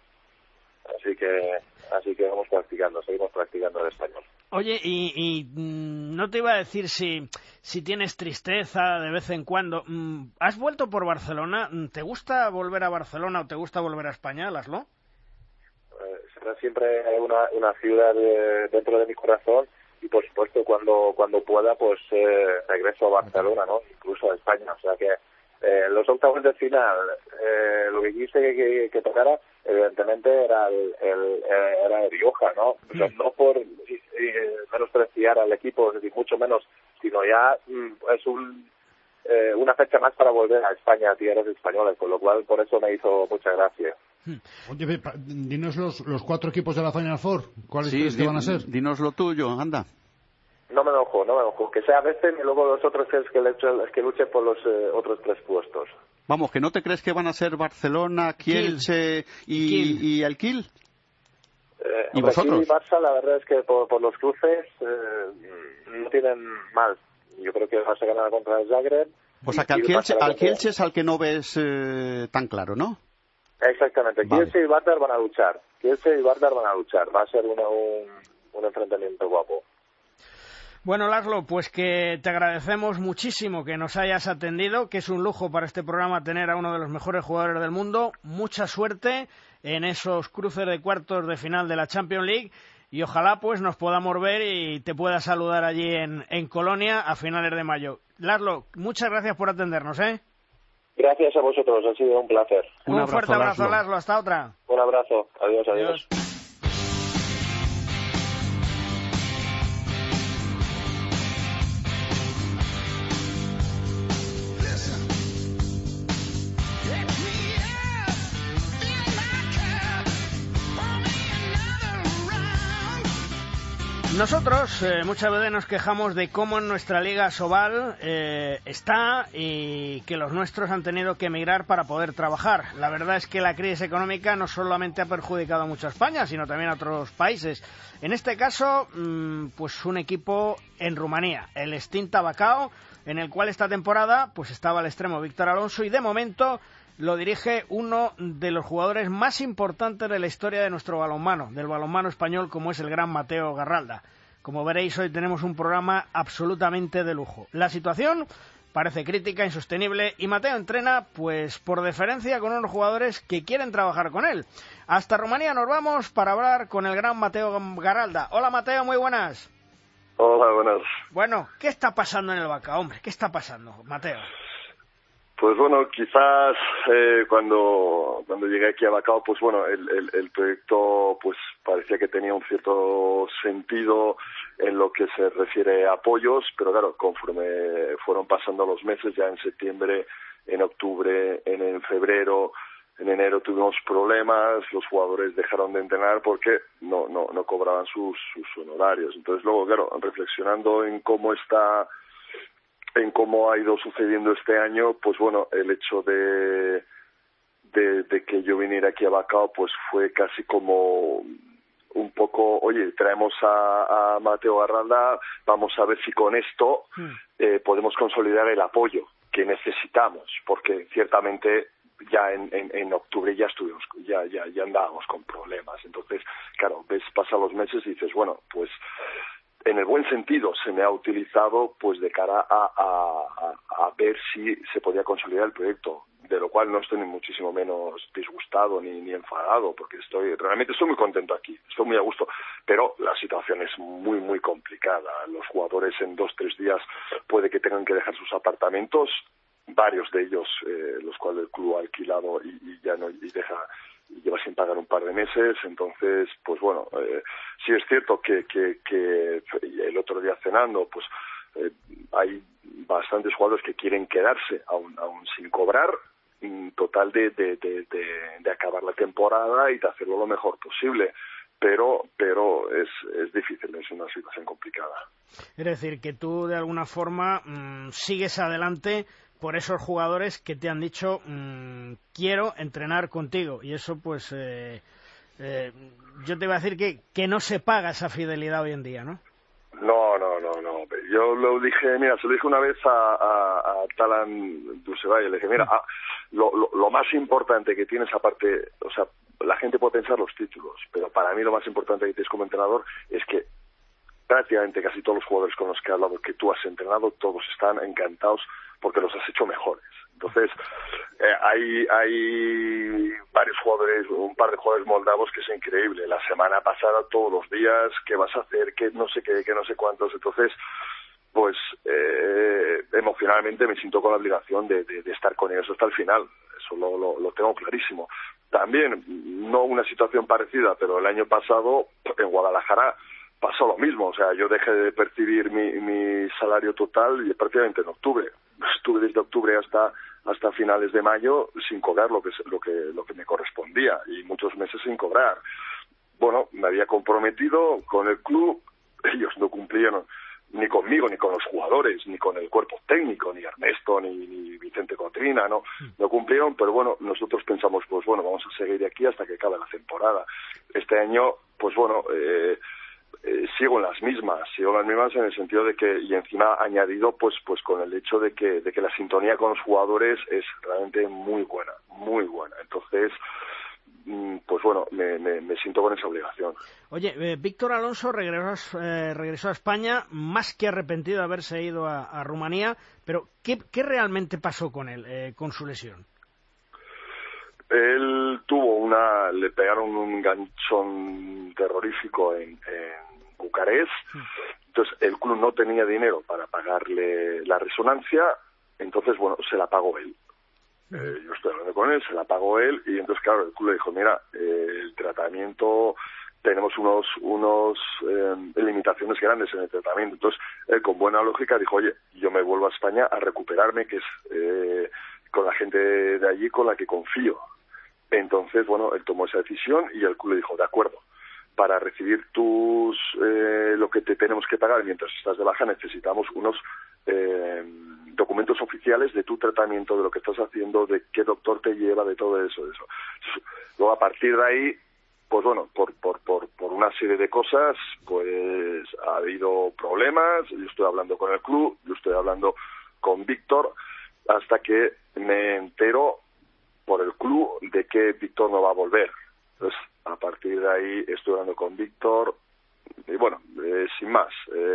así que vamos practicando, seguimos practicando el español. Oye, y no te iba a decir si tienes tristeza de vez en cuando. ¿Has vuelto por Barcelona? ¿Te gusta volver a Barcelona o te gusta volver a España, Laszlo? Será siempre una ciudad dentro de mi corazón. Y por supuesto cuando pueda pues regreso a Barcelona, ¿no? Incluso a España, o sea que los octavos de final lo que quise que tocara evidentemente era el Rioja, ¿no? O sea, no por menospreciar al equipo, es decir, mucho menos, sino ya es una fecha más para volver a España, a tierras españolas, con lo cual por eso me hizo mucha gracia. Oye, dinos los 4 equipos de la Final Four. ¿Cuáles crees que van a ser? Dinos lo tuyo, anda. No me enojo. Que sea Besten y luego los otros 3 que luchen por los otros 3 puestos. Vamos, ¿que no te crees que van a ser Barcelona, Kielce y el Kiel? ¿Y vosotros? Aquí Barça, la verdad es que por los cruces no tienen mal. Yo creo que vas a ganar contra el Zagreb. O sea, que al Kielce es al que no ves tan claro, ¿no? Exactamente. Vale. Kielce y Vardar van a luchar. Va a ser un enfrentamiento guapo. Bueno, Laszlo, pues que te agradecemos muchísimo que nos hayas atendido, que es un lujo para este programa tener a uno de los mejores jugadores del mundo. Mucha suerte en esos cruces de cuartos de final de la Champions League y ojalá pues nos podamos ver y te pueda saludar allí en Colonia a finales de mayo. Laszlo, muchas gracias por atendernos, ¿eh? Gracias a vosotros, ha sido un placer. Un fuerte abrazo, Laszlo. Hasta otra. Un abrazo. Adiós. Nosotros muchas veces nos quejamos de cómo en nuestra Liga Sobal está y que los nuestros han tenido que emigrar para poder trabajar. La verdad es que la crisis económica no solamente ha perjudicado mucho a España, sino también a otros países. En este caso, pues un equipo en Rumanía, el Steaua Bacău, en el cual esta temporada pues estaba al extremo Víctor Alonso y de momento lo dirige uno de los jugadores más importantes de la historia de nuestro balonmano, del balonmano español, como es el gran Mateo Garralda. Como veréis, hoy tenemos un programa absolutamente de lujo. La situación parece crítica, insostenible, y Mateo entrena, pues por deferencia, con unos jugadores que quieren trabajar con él. Hasta Rumanía nos vamos para hablar con el gran Mateo Garralda. Hola Mateo, muy buenas. Hola, buenas. Bueno, ¿qué está pasando en el Bacău, hombre? ¿Qué está pasando, Mateo? Pues bueno, quizás cuando llegué aquí a Bacău, pues bueno, el proyecto pues parecía que tenía un cierto sentido en lo que se refiere a apoyos, pero claro, conforme fueron pasando los meses, ya en septiembre, en octubre, en febrero, en enero tuvimos problemas, los jugadores dejaron de entrenar porque no cobraban sus honorarios. Entonces luego, claro, reflexionando en cómo ha ido sucediendo este año, pues bueno, el hecho de que yo viniera aquí a Bacău, pues fue casi como un poco, oye, traemos a Mateo Garralda, vamos a ver si con esto podemos consolidar el apoyo que necesitamos, porque ciertamente ya en octubre ya andábamos con problemas. Entonces, claro, pasan los meses y dices, bueno, pues en el buen sentido se me ha utilizado pues de cara a ver si se podía consolidar el proyecto, de lo cual no estoy ni muchísimo menos disgustado ni enfadado, porque realmente estoy muy contento aquí, estoy muy a gusto, pero la situación es muy muy complicada. Los jugadores en 2-3 días puede que tengan que dejar sus apartamentos, varios de ellos los cuales el club ha alquilado y ya no, y lleva sin pagar un par de meses. Entonces, pues bueno, sí es cierto que el otro día cenando, pues hay bastantes jugadores que quieren quedarse aún sin cobrar, total de acabar la temporada y de hacerlo lo mejor posible, pero es difícil, es una situación complicada. Es decir, que tú de alguna forma sigues adelante por esos jugadores que te han dicho quiero entrenar contigo, y eso pues yo te iba a decir que no se paga esa fidelidad hoy en día, ¿no? No. Yo lo dije, mira, se lo dije una vez a Talan Dusevay, le dije, mira, lo más importante que tienes aparte, o sea, la gente puede pensar los títulos, pero para mí lo más importante que tienes como entrenador es que prácticamente casi todos los jugadores con los que he hablado que tú has entrenado, todos están encantados porque los has hecho mejores. Entonces, hay varios jugadores, un par de jugadores moldavos que es increíble. La semana pasada, todos los días, ¿qué vas a hacer? ¿Qué no sé qué, qué no sé cuántos? Entonces, pues emocionalmente me siento con la obligación de estar con ellos hasta el final. Eso lo tengo clarísimo. También, no una situación parecida, pero el año pasado en Guadalajara pasó lo mismo. O sea, yo dejé de percibir mi salario total y prácticamente en octubre. Estuve desde octubre hasta finales de mayo sin cobrar lo que me correspondía, y muchos meses sin cobrar. Bueno, me había comprometido con el club, ellos no cumplieron ni conmigo, ni con los jugadores, ni con el cuerpo técnico, ni Ernesto, ni Vicente Cotrina, no cumplieron, pero bueno, nosotros pensamos, pues bueno, vamos a seguir aquí hasta que acabe la temporada. Este año, pues bueno, sigo en las mismas en el sentido de que, y encima añadido pues con el hecho de que la sintonía con los jugadores es realmente muy buena. Entonces, pues bueno, me siento con esa obligación. Oye, Víctor Alonso regresó a España más que arrepentido de haberse ido a Rumanía, pero ¿qué realmente pasó con él, con su lesión? Él le pegaron un ganchón terrorífico en Bucarest. Entonces el club no tenía dinero para pagarle la resonancia, entonces bueno, se la pagó él. Yo estoy hablando con él, se la pagó él, y entonces claro, el club le dijo, mira, el tratamiento, tenemos unos limitaciones grandes en el tratamiento. Entonces él, con buena lógica, dijo, oye, yo me vuelvo a España a recuperarme, que es con la gente de allí con la que confío. Entonces, bueno, él tomó esa decisión y el club le dijo, de acuerdo, para recibir lo que te tenemos que pagar mientras estás de baja, necesitamos unos documentos oficiales de tu tratamiento, de lo que estás haciendo, de qué doctor te lleva, de todo eso. Luego, a partir de ahí, pues bueno, por una serie de cosas, pues ha habido problemas. Yo estoy hablando con el club, yo estoy hablando con Víctor, hasta que me entero por el club de que Víctor no va a volver. Entonces, a partir de ahí estoy hablando con Víctor y bueno, sin más.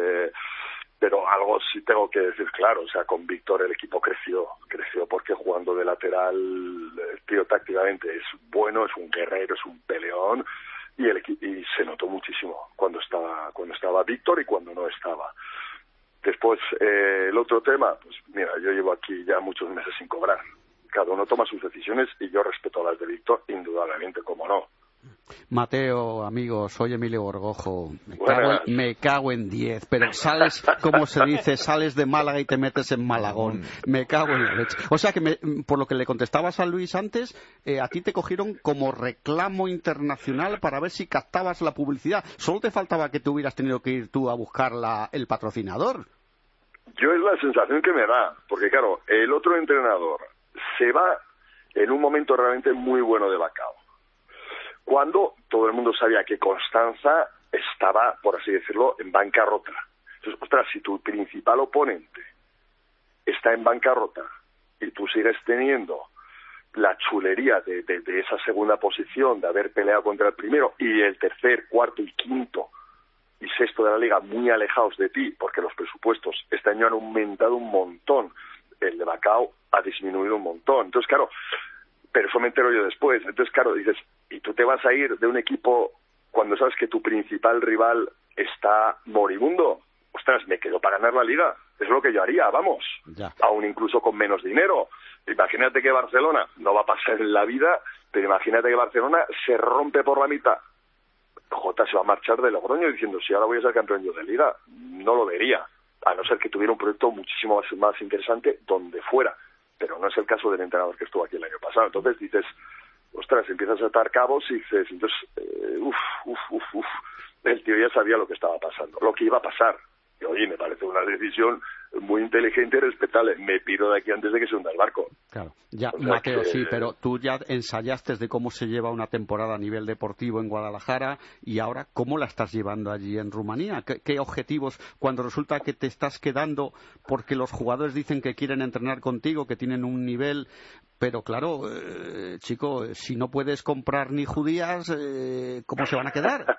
Pero algo sí tengo que decir claro, o sea, con Víctor el equipo creció porque jugando de lateral, el tío tácticamente es bueno, es un guerrero, es un peleón, y se notó muchísimo cuando estaba Víctor y cuando no estaba. Después, el otro tema, pues mira, yo llevo aquí ya muchos meses sin cobrar. Cada uno toma sus decisiones y yo respeto las de Víctor, indudablemente, como no. Mateo, amigos, soy Emilio Gorgojo. Me cago en 10, pero sales, como se dice, sales de Málaga y te metes en Malagón. Me cago en la leche. O sea que, por lo que le contestabas a Luis antes, a ti te cogieron como reclamo internacional para ver si captabas la publicidad. Solo te faltaba que te hubieras tenido que ir tú a buscar el patrocinador. Yo es la sensación que me da, porque claro, el otro entrenador se va en un momento realmente muy bueno de Bacao, cuando todo el mundo sabía que Constanza estaba, por así decirlo, en bancarrota. Entonces, ostras, si tu principal oponente está en bancarrota y tú sigues teniendo la chulería de esa segunda posición, de haber peleado contra el primero y el tercer, cuarto y quinto y sexto de la liga muy alejados de ti, porque los presupuestos este año han aumentado un montón, el de Bacao ha disminuido un montón. Entonces, claro, pero eso me entero yo después. Entonces, claro, dices, ¿y tú te vas a ir de un equipo cuando sabes que tu principal rival está moribundo? Ostras, me quedo para ganar la liga. Es lo que yo haría, vamos. Ya. Aún incluso con menos dinero. Imagínate que Barcelona, no va a pasar en la vida, pero imagínate que Barcelona se rompe por la mitad. Jota se va a marchar de Logroño diciendo, si ahora voy a ser campeón yo de liga. No lo vería, a no ser que tuviera un proyecto muchísimo más interesante donde fuera. Pero no es el caso del entrenador que estuvo aquí el año pasado. Entonces dices, ostras, empiezas a atar cabos y dices, entonces, el tío ya sabía lo que estaba pasando, lo que iba a pasar. Y oye, me parece una decisión muy inteligente y respetable. Me piro de aquí antes de que se hunda el barco. Claro, ya, O sea, Mateo, que... sí, pero tú ya ensayaste de cómo se lleva una temporada a nivel deportivo en Guadalajara y ahora, ¿cómo la estás llevando allí en Rumanía? ¿Qué objetivos, cuando resulta que te estás quedando porque los jugadores dicen que quieren entrenar contigo, que tienen un nivel, pero claro, chico, si no puedes comprar ni judías, ¿cómo se van a quedar?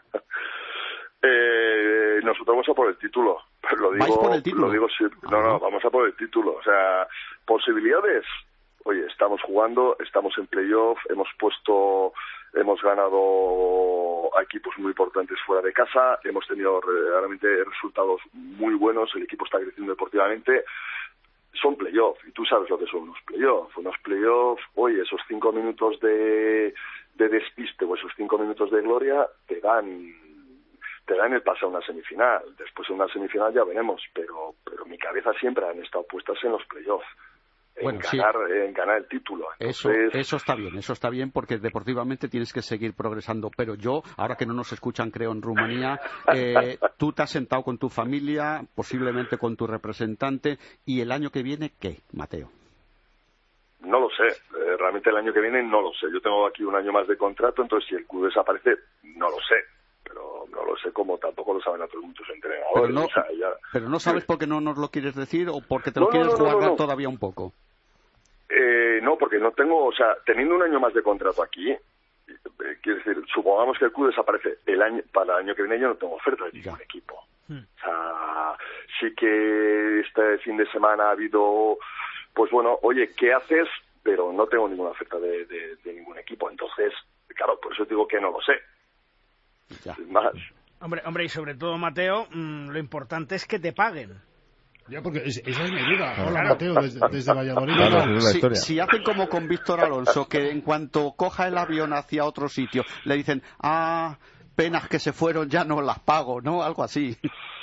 Nosotros vamos a por el título. ¿Vais por el título? Lo digo siempre. No, vamos a por el título. O sea, posibilidades. Oye, estamos jugando, estamos en playoff, hemos ganado a equipos muy importantes fuera de casa, hemos tenido realmente resultados muy buenos, el equipo está creciendo deportivamente. Son playoff, y tú sabes lo que son unos playoff. Unos playoff, oye, esos 5 minutos de despiste o esos 5 minutos de gloria te dan el pase a una semifinal. Después en una semifinal ya veremos, pero mi cabeza siempre han estado puestas en los playoffs, en ganar el título. Entonces... Eso está bien porque deportivamente tienes que seguir progresando, pero yo, ahora que no nos escuchan creo en Rumanía, tú te has sentado con tu familia, posiblemente con tu representante, y el año que viene, ¿qué, Mateo? No lo sé, realmente el año que viene no lo sé. Yo tengo aquí un año más de contrato, entonces si el club desaparece, no lo sé. Pero no lo sé, como tampoco lo saben otros muchos entrenadores. Pero no sabes por qué no nos lo quieres decir o porque te lo quieres guardar todavía un poco. No, porque no tengo, o sea, teniendo un año más de contrato aquí, quiero decir, supongamos que el club desaparece para el año que viene, yo no tengo oferta de ningún equipo. O sea, sí que este fin de semana ha habido, pues bueno, oye, ¿qué haces? Pero no tengo ninguna oferta de ningún equipo. Entonces, claro, por eso digo que no lo sé. Ya. Sin más. Hombre, y sobre todo, Mateo, lo importante es que te paguen. Ya, porque esa es mi duda. Hola, Claro. Mateo, desde Valladolid. Claro, es la historia. Si hacen como con Víctor Alonso, que en cuanto coja el avión hacia otro sitio, le dicen, penas que se fueron, ya no las pago, ¿no? Algo así.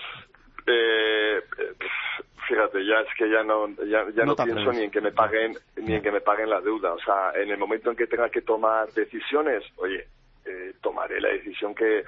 Fíjate, ya es que ya no pienso ni en que me paguen la deuda. O sea, en el momento en que tenga que tomar decisiones, oye, tomaré la decisión que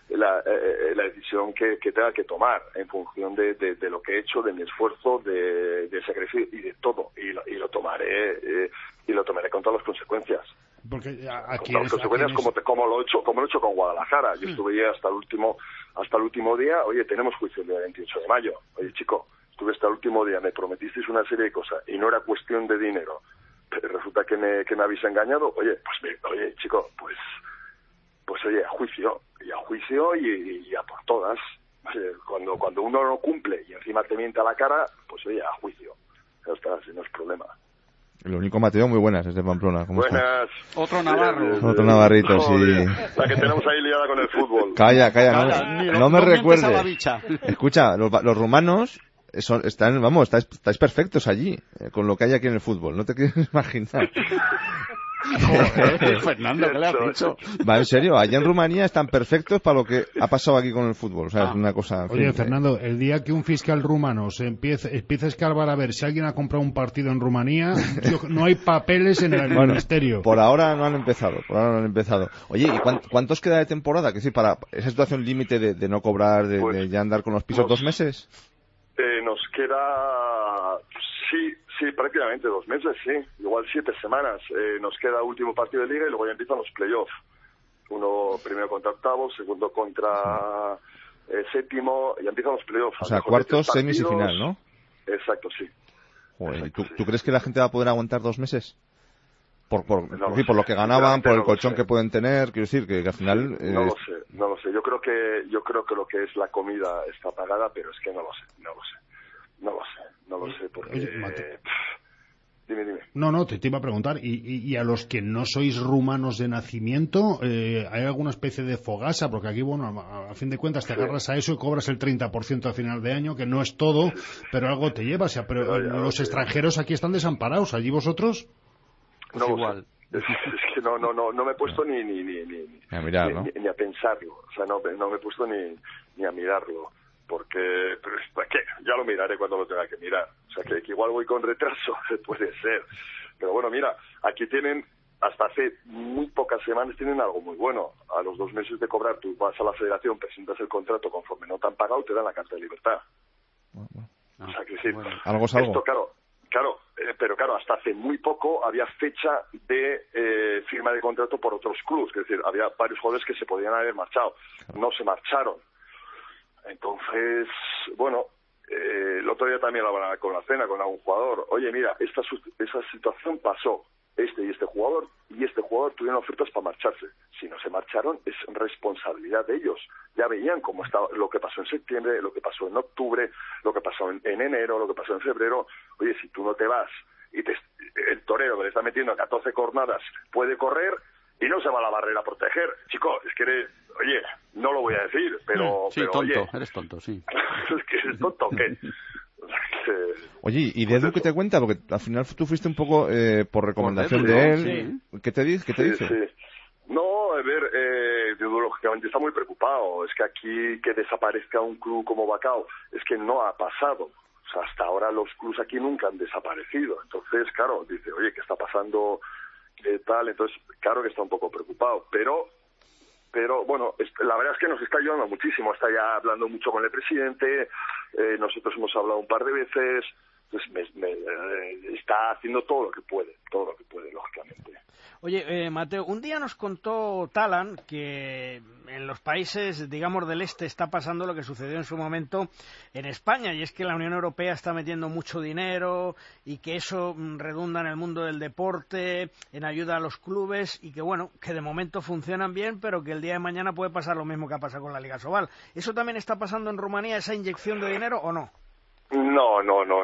tenga que tomar en función de lo que he hecho, de mi esfuerzo, de sacrificio y de todo, y lo tomaré con todas las consecuencias. Porque aquí con las consecuencias como lo he hecho con Guadalajara. Yo estuve hasta el último día. Oye, tenemos juicio el día 28 de mayo. Oye, chico, estuve hasta el último día, me prometisteis una serie de cosas y no era cuestión de dinero, pero resulta que me habéis engañado. Oye, oye, chico, pues oye, a juicio y a por todas. Cuando uno no cumple y encima te miente a la cara, pues oye, a juicio. Ya está, si no es problema. Lo único, Mateo, muy buenas, es de Pamplona. ¿Cómo buenas. estás? Otro navarro. Otro navarrito, sí. La que tenemos ahí liada con el fútbol. Calla, no me recuerdes. Escucha, los rumanos estáis perfectos allí, con lo que hay aquí en el fútbol. No te quieres imaginar. Joder, Fernando, ¿qué le has dicho? Va, en serio, allá en Rumanía están perfectos para lo que ha pasado aquí con el fútbol. O sea, es una cosa... Oye, Fernando, el día que un fiscal rumano empieza a escarbar a ver si alguien ha comprado un partido en Rumanía, no hay papeles en el ministerio. Por ahora no han empezado. Oye, ¿y cuántos queda de temporada? Que sí, para esa situación límite de no cobrar, de ya andar con los pisos, 2 meses. Nos queda... Sí, prácticamente 2 meses, sí. Igual 7 semanas. Nos queda último partido de liga y luego ya empiezan los playoffs. Uno primero contra octavos, segundo contra séptimo, y ya empiezan los playoffs. O sea, cuartos, semis y final, ¿no? Exacto, sí. Joder, ¿tú crees que la gente va a poder aguantar 2 meses? por lo que ganaban, por el colchón que pueden tener, quiero decir que al final... No lo sé. Yo creo que lo que es la comida está pagada, pero es que no lo sé, porque... Oye, Dime. No, te iba a preguntar, y a los que no sois rumanos de nacimiento, ¿hay alguna especie de fogasa? Porque aquí, bueno, a fin de cuentas te agarras a eso y cobras el 30% a final de año, que no es todo, pero algo te lleva. O sea, pero los extranjeros aquí están desamparados, ¿allí vosotros? Pues no igual. Es que no me he puesto ni a mirar, ¿no? ni a pensarlo. O sea, no me he puesto ni a mirarlo. Porque, pero ¿para qué? Ya lo miraré cuando lo tenga que mirar. O sea, que igual voy con retraso, puede ser. Pero bueno, mira, aquí tienen, hasta hace muy pocas semanas, tienen algo muy bueno. A los 2 meses de cobrar, tú vas a la federación, presentas el contrato, conforme no te han pagado, te dan la carta de libertad. O sea, que decir, algo es algo. Esto, pero claro, hasta hace muy poco había fecha de firma de contrato por otros clubes. Es decir, había varios jugadores que se podían haber marchado. No se marcharon. Entonces, bueno, el otro día también hablaba con la cena con algún jugador. Oye, mira, esa situación pasó. Este jugador tuvieron ofertas para marcharse. Si no se marcharon, es responsabilidad de ellos. Ya veían cómo estaba lo que pasó en septiembre, lo que pasó en octubre, lo que pasó en enero, lo que pasó en febrero. Oye, si tú no te vas y el torero que le está metiendo 14 cornadas puede correr y no se va a la barrera a proteger. Chico, es que oye, no lo voy a decir, pero... Sí, pero, tonto, oye, eres tonto, sí. Es que eres tonto, ¿qué? Oye, ¿y de Edu qué te cuenta? Porque al final tú fuiste un poco por recomendación de él. Sí. ¿Qué te dice? Sí. No, a ver, Edu lógicamente está muy preocupado. Es que aquí que desaparezca un club como Bacao, es que no ha pasado. O sea, hasta ahora los clubes aquí nunca han desaparecido. Entonces, claro, dice, oye, ¿qué está pasando? ¿Qué tal? Entonces, claro que está un poco preocupado. Pero bueno, la verdad es que nos está ayudando muchísimo. Está ya hablando mucho con el presidente, nosotros hemos hablado un par de veces, entonces está haciendo todo lo que puede, lógicamente. Oye, Mateo, un día nos contó Talan que en los países, digamos, del este está pasando lo que sucedió en su momento en España, y es que la Unión Europea está metiendo mucho dinero y que eso redunda en el mundo del deporte, en ayuda a los clubes, y que, bueno, que de momento funcionan bien, pero que el día de mañana puede pasar lo mismo que ha pasado con la Liga Sobal. ¿Eso también está pasando en Rumanía, esa inyección de dinero, o no? No.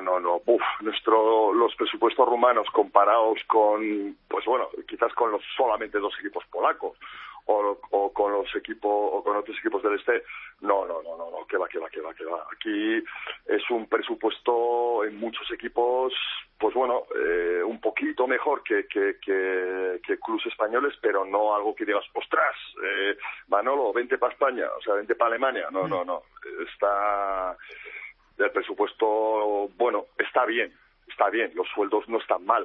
Los presupuestos rumanos comparados con, pues bueno, quizás con los solamente 2 equipos polacos o con los equipos o con otros equipos del este, no, que va. Aquí es un presupuesto en muchos equipos, pues bueno, un poquito mejor que clubes españoles, pero no algo que digas, ostras, Manolo, vente para España, o sea, vente para Alemania. No. Está... El presupuesto, bueno, está bien, los sueldos no están mal.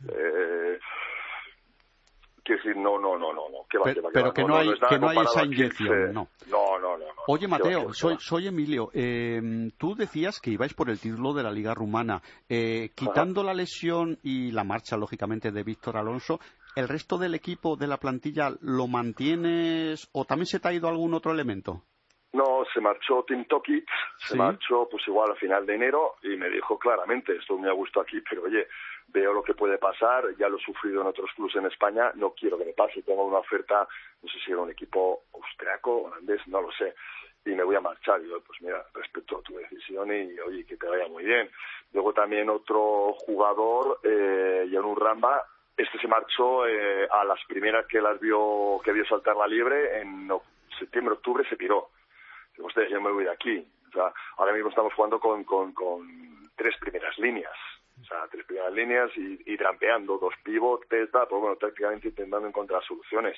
Quiero decir, no, que va. Pero que no hay esa inyección, no. No. Oye, Mateo, soy Emilio. Tú decías que ibais por el título de la Liga Rumana. Quitando la lesión y la marcha, lógicamente, de Víctor Alonso, ¿el resto del equipo de la plantilla lo mantienes o también se te ha ido algún otro elemento? No, se marchó Tim Tokic, marchó pues igual a final de enero y me dijo claramente, estoy muy a gusto aquí, pero oye, veo lo que puede pasar, ya lo he sufrido en otros clubes en España, no quiero que me pase, tengo una oferta, no sé si era un equipo austriaco, holandés, no lo sé, y me voy a marchar. Y yo, pues mira, respeto tu decisión y oye, que te vaya muy bien. Luego también otro jugador, Jan Ramba, se marchó a las primeras que vio saltar la liebre, en septiembre, octubre se piró. Ustedes, yo me voy de aquí. O sea, ahora mismo estamos jugando con 3 primeras líneas. O sea, 3 primeras líneas y trampeando, 2 pivotes, pues bueno, prácticamente intentando encontrar soluciones.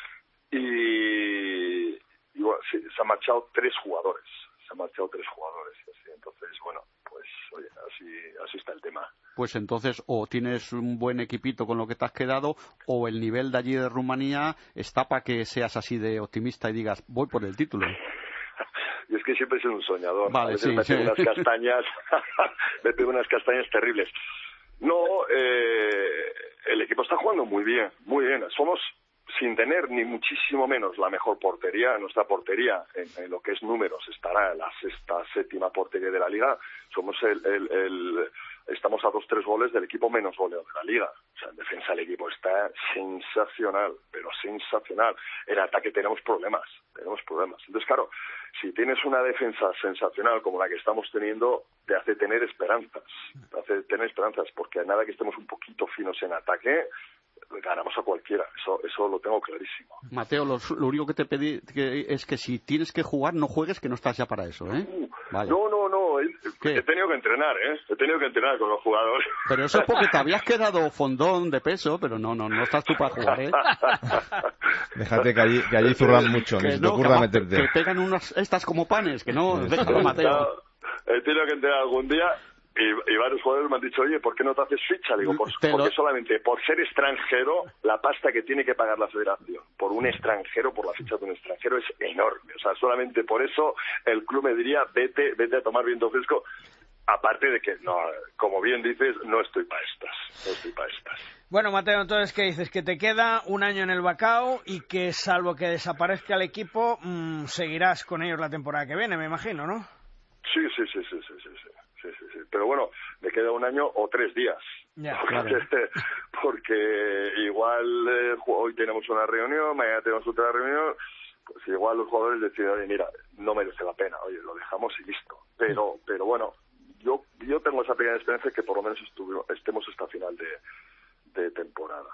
Y bueno, sí, se han marchado 3 jugadores. Así, entonces, bueno, pues oye, así está el tema. Pues entonces, o tienes un buen equipito con lo que te has quedado, o el nivel de allí de Rumanía está para que seas así de optimista y digas, voy por el título. Y es que siempre he sido un soñador. Vale, a veces me pego unas castañas terribles. No, el equipo está jugando muy bien. Somos, sin tener ni muchísimo menos la mejor portería, nuestra portería en lo que es números estará en la 6ª, 7ª portería de la liga. Somos estamos a 2-3 goles del equipo menos goleado de la liga. O sea, en defensa el equipo está sensacional, pero sensacional. En ataque tenemos problemas. Entonces, claro, si tienes una defensa sensacional como la que estamos teniendo, te hace tener esperanzas, porque a nada que estemos un poquito finos en ataque, ganamos a cualquiera, eso lo tengo clarísimo. Mateo, lo único que te pedí es que si tienes que jugar, no jueges, que no estás ya para eso, ¿eh? Vale. No, he tenido que entrenar con los jugadores. Pero eso es porque te habías quedado fondón de peso, pero no estás tú para jugar, ¿eh? Déjate que allí zurran mucho, ni se te ocurra meterte. Que pegan unas estas como panes, que no, déjalo, Mateo. He tenido que entrenar algún día. Y varios jugadores me han dicho, oye, ¿por qué no te haces ficha? Digo, porque solamente por ser extranjero, la pasta que tiene que pagar la federación por un extranjero, por la ficha de un extranjero, es enorme. O sea, solamente por eso el club me diría, vete a tomar viento fresco. Aparte de que, no, como bien dices, no estoy para estas. Bueno, Mateo, entonces, ¿qué dices? Que te queda un año en el Bacao y que, salvo que desaparezca el equipo, seguirás con ellos la temporada que viene, me imagino, ¿no? Sí. Pero bueno, me queda un año o 3 días. Ya, porque igual hoy tenemos una reunión, mañana tenemos otra reunión, pues igual los jugadores deciden, oye, mira, no merece la pena, oye, lo dejamos y listo. Pero bueno, yo tengo esa pequeña esperanza de que por lo menos estemos hasta final de temporada.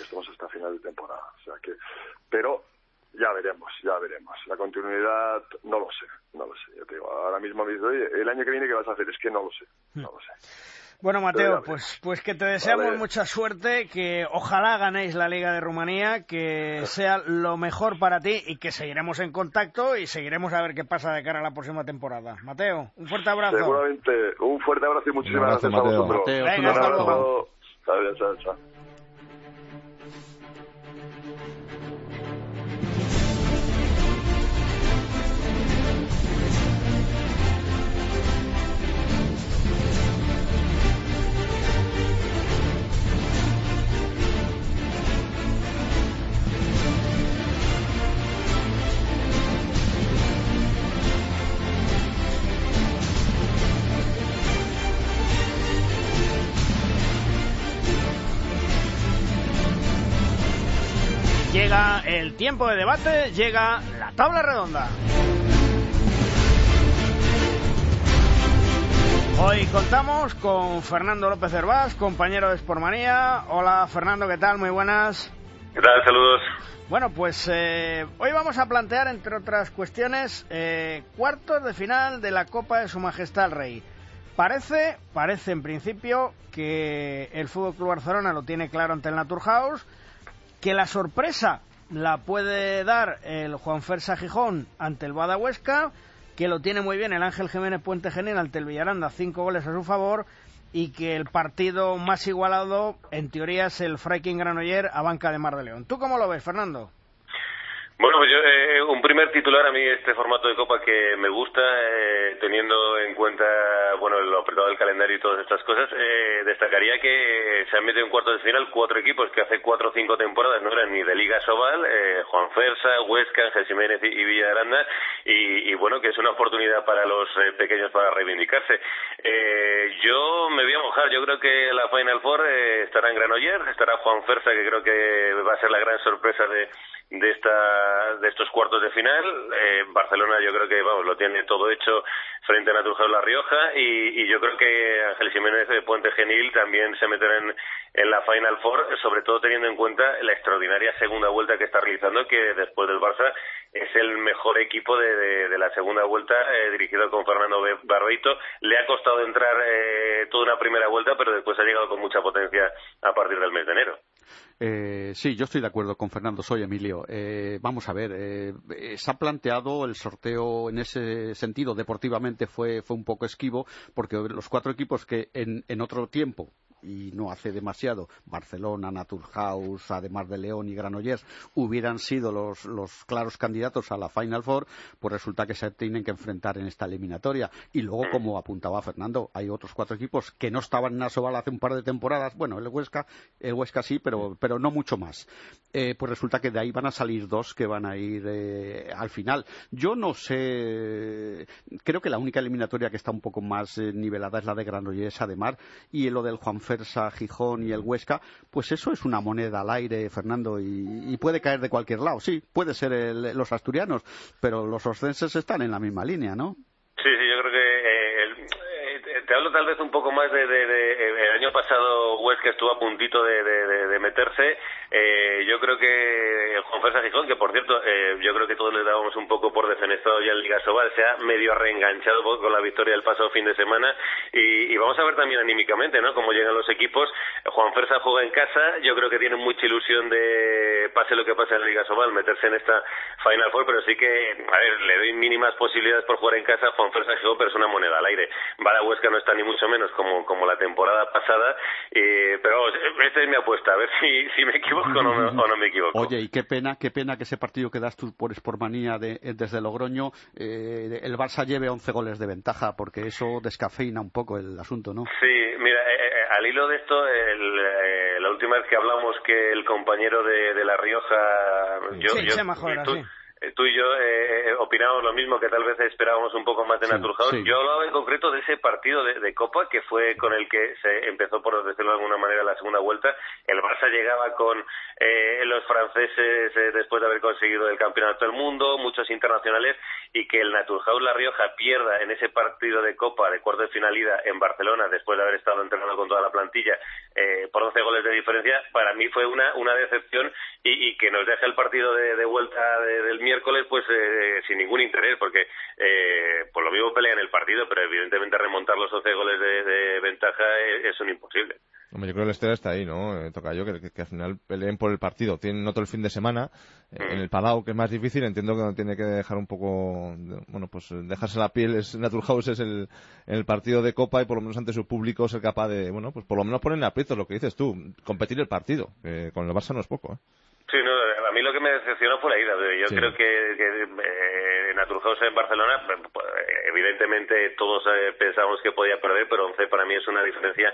O sea que, pero ya veremos. La continuidad, no lo sé. Yo te digo, ahora mismo me dice, oye, el año que viene, ¿qué vas a hacer? Es que no lo sé. Bueno, Mateo, pues que te deseamos mucha suerte, que ojalá ganéis la Liga de Rumanía, que sea lo mejor para ti y que seguiremos en contacto y seguiremos a ver qué pasa de cara a la próxima temporada. Mateo, un fuerte abrazo. Seguramente, un fuerte abrazo y muchísimas gracias a vosotros. Mateo, venga, hasta luego. Chao. Llega el tiempo de debate, llega la tabla redonda. Hoy contamos con Fernando López Hervás, compañero de Sportmanía. Hola Fernando, ¿qué tal? Muy buenas. ¿Qué tal? Saludos. Bueno, pues hoy vamos a plantear, entre otras cuestiones, cuartos de final de la Copa de Su Majestad el Rey. Parece en principio que el FC Barcelona lo tiene claro ante el Naturhaus, que la sorpresa la puede dar el Juanfersa Gijón ante el Bada Huesca, que lo tiene muy bien el Ángel Jiménez Puente Genil ante el Villaranda, 5 goles a su favor, y que el partido más igualado, en teoría, es el Freiking Granollers a Banca de Mar de León. ¿Tú cómo lo ves, Fernando? Bueno, pues yo, un primer titular, a mí este formato de Copa que me gusta, teniendo en cuenta, bueno, lo apretado del calendario y todas estas cosas, destacaría que se han metido en cuartos de final 4 equipos que hace 4 o 5 temporadas no eran ni de Liga Sobal, Juanfersa, Huesca, Ángel Jiménez y Villaranda, y bueno, que es una oportunidad para los pequeños para reivindicarse. Yo me voy a mojar, yo creo que la Final Four estará en Granollers, estará Juanfersa, que creo que va a ser la gran sorpresa de estos cuartos de final. Barcelona yo creo que lo tiene todo hecho frente a Naturhaus La Rioja, y yo creo que Ángel Jiménez de Puente Genil también se meterá en la Final Four, sobre todo teniendo en cuenta la extraordinaria segunda vuelta que está realizando, que después del Barça es el mejor equipo de la segunda vuelta, dirigido con Fernando Barbeito. Le ha costado entrar toda una primera vuelta, pero después ha llegado con mucha potencia a partir del mes de enero. Sí, yo estoy de acuerdo con Fernando, soy Emilio. Vamos a ver, se ha planteado el sorteo en ese sentido, deportivamente fue un poco esquivo, porque los 4 equipos que en otro tiempo y no hace demasiado, Barcelona, Naturhaus, además de León y Granollers, hubieran sido los claros candidatos a la Final Four, pues resulta que se tienen que enfrentar en esta eliminatoria. Y luego, como apuntaba Fernando, hay otros 4 equipos que no estaban en Asobal hace un par de temporadas. Bueno, el Huesca sí, pero no mucho más. Pues resulta que de ahí van a salir 2 que van a ir al final. Yo no sé, creo que la única eliminatoria que está un poco más nivelada es la de Granollers Ademar, y lo del Juanfersa, Gijón y el Huesca, pues eso es una moneda al aire, Fernando, y puede caer de cualquier lado. Sí, puede ser los asturianos, pero los oscenses están en la misma línea, ¿no? Sí, yo creo que te hablo tal vez un poco más de el año pasado Huesca estuvo a puntito de meterse. Yo creo que el Juanfersa Gijón, que por cierto yo creo que todos le dábamos un poco por defenestrado ya en Liga Sobal, se ha medio reenganchado con la victoria del pasado fin de semana, y vamos a ver también anímicamente, ¿no?, cómo llegan los equipos. Juanfersa juega en casa, yo creo que tiene mucha ilusión de, pase lo que pase en la Liga Sobal, meterse en esta Final Four, pero sí que, a ver, le doy mínimas posibilidades por jugar en casa. Juanfersa Gijón, pero es una moneda al aire. Bada Huesca no está ni mucho menos como la temporada pasada, pero esta es mi apuesta, a ver si me equivoco o no me equivoco. Oye, y qué pena que ese partido que das tú por Sportmanía desde Logroño, el Barça lleve 11 goles de ventaja, porque eso descafeína un poco el asunto, ¿no? Sí, mira, al hilo de esto, la última vez que hablamos, que el compañero de La Rioja, tú y yo opinamos lo mismo, que tal vez esperábamos un poco más de Naturhaus. Sí. Yo hablaba en concreto de ese partido de Copa, que fue con el que se empezó, por decirlo de alguna manera, la segunda vuelta. El Barça llegaba con los franceses después de haber conseguido el campeonato del mundo, muchos internacionales, y que el Naturhaus La Rioja pierda en ese partido de Copa de cuarto de final ida en Barcelona, después de haber estado entrenando con toda la plantilla, por 11 goles de diferencia, para mí fue una decepción, y que nos deje el partido de vuelta del miércoles pues sin ningún interés, porque por lo mismo pelean el partido, pero evidentemente remontar los 11 goles de ventaja es un imposible. Hombre, yo creo que el Estela está ahí, ¿no? Toca yo que al final peleen por el partido. Tienen otro el fin de semana en el Palau, que es más difícil. Entiendo que tiene que dejar un poco, bueno, pues dejarse la piel. Naturhaus es el partido de Copa, y por lo menos ante su público ser capaz de, bueno, pues por lo menos poner en aprietos, lo que dices tú, competir el partido. Con el Barça no es poco, ¿eh? Sí, no, a mí lo que me decepcionó fue la ida. Yo creo que Naturhaus en Barcelona, evidentemente todos pensábamos que podía perder, pero 11 para mí es una diferencia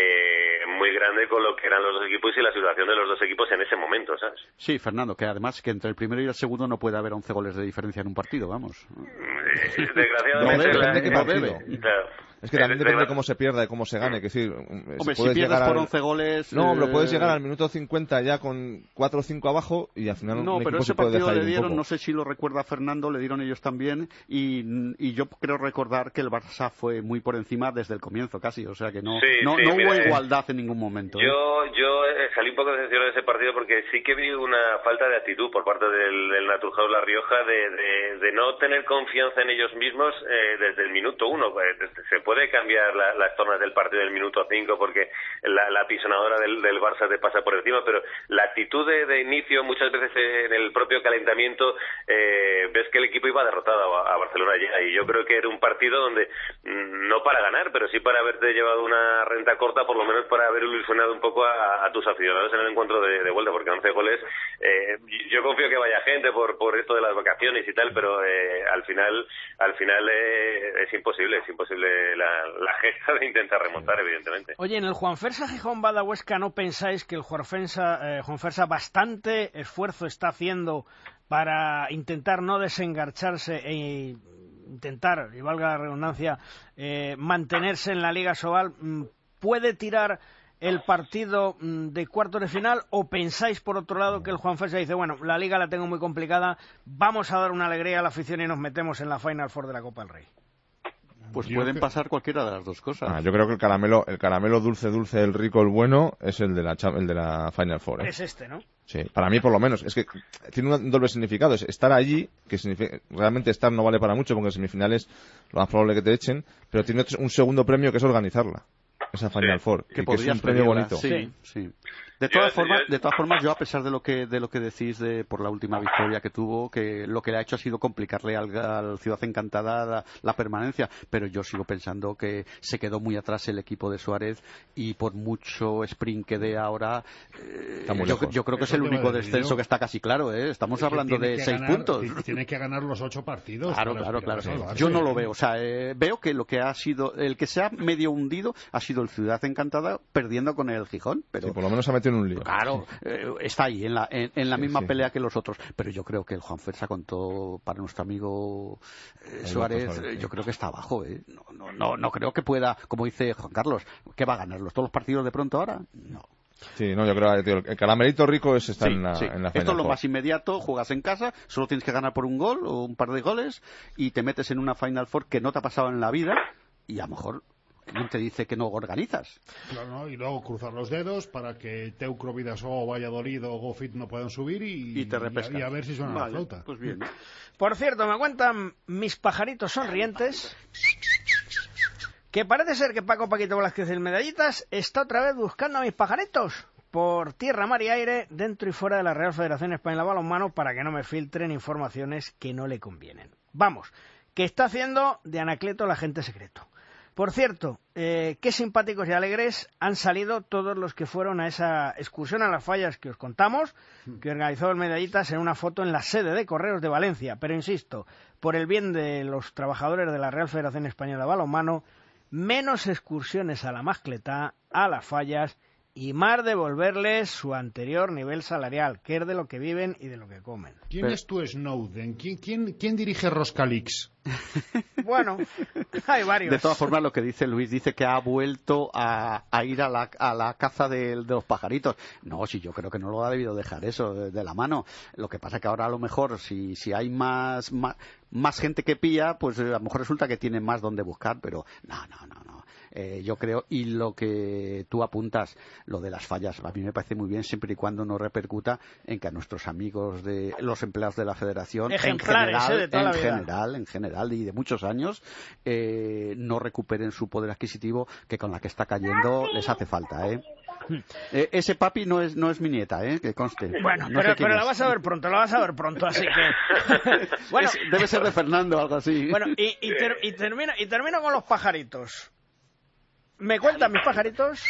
muy grande con lo que eran los dos equipos y la situación de los dos equipos en ese momento, ¿sabes? Sí, Fernando, que además que entre el primero y el segundo no puede haber 11 goles de diferencia en un partido, vamos. Desgraciadamente. No debe. Claro. Es que también depende de cómo se pierda y cómo se gane. Que decir, hombre, si pierdes por 11 goles... No, pero puedes llegar al minuto 50 ya con 4 o 5 abajo, y al final no, pero ese partido le dieron, no sé si lo recuerda Fernando, le dieron ellos también, y yo creo recordar que el Barça fue muy por encima desde el comienzo casi, o sea que no hubo igualdad en ningún momento. Yo salí un poco decepcionado de ese partido, porque sí que vi una falta de actitud por parte del Naturhaus La Rioja de no tener confianza en ellos mismos desde el minuto 1. Se puede cambiar las tornas del partido del minuto 5 porque la pisonadora del Barça te pasa por encima, pero la actitud de inicio, muchas veces en el propio calentamiento ves que el equipo iba derrotado a Barcelona ya, y yo creo que era un partido donde no para ganar, pero sí para haberte llevado una renta corta, por lo menos para haber ilusionado un poco a tus aficionados en el encuentro de vuelta, porque 11 goles, yo confío que vaya gente por esto de las vacaciones y tal, pero al final es imposible la gesta de intentar remontar, evidentemente. Oye, en el Juanfersa Gijón Bada Huesca, ¿no pensáis que el Juanfersa bastante esfuerzo está haciendo para intentar no desengancharse e intentar, y valga la redundancia, mantenerse en la Liga Sobal? ¿Puede tirar el partido de cuartos de final, o pensáis por otro lado que el Juanfersa dice, bueno, la Liga la tengo muy complicada, vamos a dar una alegría a la afición y nos metemos en la Final Four de la Copa del Rey? Pues pueden pasar cualquiera de las dos cosas. Yo creo que el caramelo dulce, el rico, el bueno, es el de la Final Four, ¿eh? Es este, ¿no? Sí, para mí por lo menos. Es que tiene un doble significado. Es estar allí, que significa, realmente estar no vale para mucho, porque en semifinales lo más probable que te echen, pero tiene un segundo premio, que es organizarla, esa Final Four, que es un premio bonito. Sí. De todas formas, yo a pesar de lo que decís por la última victoria que tuvo, que lo que le ha hecho ha sido complicarle al Ciudad Encantada la permanencia, pero yo sigo pensando que se quedó muy atrás el equipo de Suárez y por mucho sprint que dé ahora, yo creo que es el único descenso que está casi claro, ¿eh? Estamos hablando de 6 puntos. Tiene que ganar los 8 partidos. Claro. Yo no lo veo, o sea, veo que lo que ha sido, el que se ha medio hundido ha sido el Ciudad Encantada perdiendo con el Gijón, pero sí, por lo menos se ha metido en un lío. Claro, está ahí en la misma pelea que los otros, pero yo creo que el Juan Fersa contó para nuestro amigo Suárez, yo creo que está abajo, ¿eh? No creo que pueda, como dice Juan Carlos, que va a ganarlos todos los partidos de pronto ahora, no. Sí, no, yo creo que el caramelito rico es estar en la Final Esto es lo Four. más inmediato, juegas en casa, solo tienes que ganar por un gol o un par de goles y te metes en una Final Four que no te ha pasado en la vida y a lo mejor ¿quién te dice que no organizas? Claro, y luego cruzar los dedos para que Teucro, Vidasoa o Valladolid o GoFit no puedan subir y te repescas. Y a ver si suena la flauta. Pues bien. Por cierto, me cuentan mis pajaritos sonrientes que parece ser que Paquito Velázquez del Medallitas está otra vez buscando a mis pajaritos por tierra, mar y aire, dentro y fuera de la Real Federación Española de Balonmano para que no me filtren informaciones que no le convienen. Vamos, que está haciendo de Anacleto el agente secreto. Por cierto, qué simpáticos y alegres han salido todos los que fueron a esa excursión a las fallas que os contamos, que organizó el Medallitas en una foto en la sede de Correos de Valencia. Pero insisto, por el bien de los trabajadores de la Real Federación Española de Balonmano, menos excursiones a la Mascletá, a las fallas y más devolverles su anterior nivel salarial, que es de lo que viven y de lo que comen. ¿Quién es tu Snowden? ¿Quién dirige Roscalix? Bueno, hay varios. De todas formas, lo que dice Luis, dice que ha vuelto a ir a la caza de los pajaritos. No, sí, yo creo que no lo ha debido dejar eso de la mano. Lo que pasa es que ahora a lo mejor, si hay más gente que pilla, pues a lo mejor resulta que tiene más donde buscar, pero no. Yo creo, y lo que tú apuntas, lo de las fallas, a mí me parece muy bien siempre y cuando no repercuta en que a nuestros amigos de los empleados de la Federación, en general y de muchos años, no recuperen su poder adquisitivo, que con la que está cayendo les hace falta, ¿eh? Ese papi no es mi nieta, que conste. Bueno, no pero la vas a ver pronto, así que... Bueno, debe ser de Fernando, algo así. Bueno, y termino con los pajaritos. Me cuentan mis pajaritos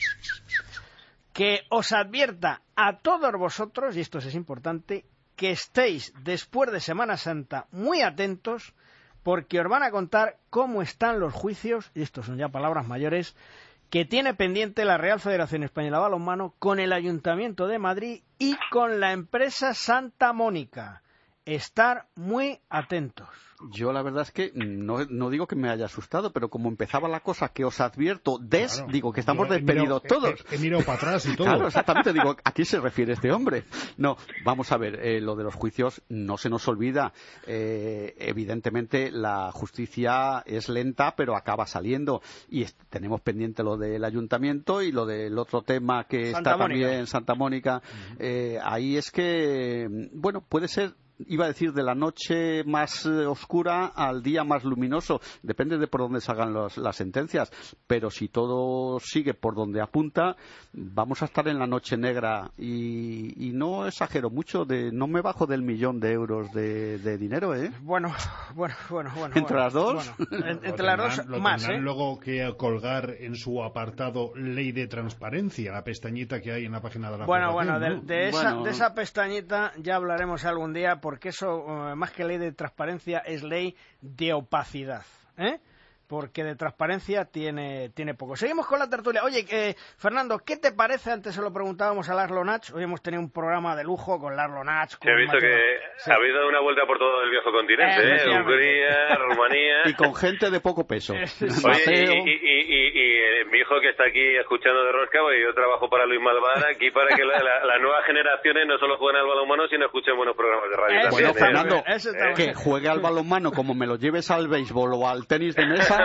que os advierta a todos vosotros, y esto es importante, que estéis después de Semana Santa muy atentos, porque os van a contar cómo están los juicios, y estos son ya palabras mayores, que tiene pendiente la Real Federación Española de Balonmano con el Ayuntamiento de Madrid y con la empresa Santa Mónica. Estar muy atentos. Yo la verdad es que no digo que me haya asustado, pero como empezaba la cosa, que os advierto, digo que estamos despedidos todos. He mirado para atrás y todo. Claro, exactamente, digo, ¿a quién se refiere este hombre? No, vamos a ver, lo de los juicios no se nos olvida. Evidentemente la justicia es lenta, pero acaba saliendo. Y tenemos pendiente lo del ayuntamiento y lo del otro tema que está también, Santa Mónica. Ahí es que, bueno, puede ser... Iba a decir de la noche más oscura al día más luminoso, depende de por dónde salgan las sentencias, pero si todo sigue por donde apunta, vamos a estar en la noche negra y no exagero mucho, no me bajo del 1.000.000 de euros de dinero, ¿eh? Bueno. ¿Entre las dos? Bueno, entre las dos más, tendrán luego que colgar en su apartado Ley de Transparencia, la pestañita que hay en la página de la Federación, de esa pestañita ya hablaremos algún día, porque eso, más que ley de transparencia, es ley de opacidad, porque de transparencia tiene poco. Seguimos con la tertulia. Oye, Fernando, ¿qué te parece? Antes se lo preguntábamos a Laszlo Natch. Hoy hemos tenido un programa de lujo con Laszlo Natch. He visto que habéis dado una vuelta por todo el viejo continente, Hungría, Rumanía... Y con gente de poco peso. Oye, y mi hijo que está aquí escuchando de Rosca, y yo trabajo para Luis Malvar aquí para que las nuevas generaciones no solo jueguen al balonmano, sino escuchen buenos programas de radio también. Bueno, Fernando, que juegue al balonmano como me lo lleves al béisbol o al tenis de mesa.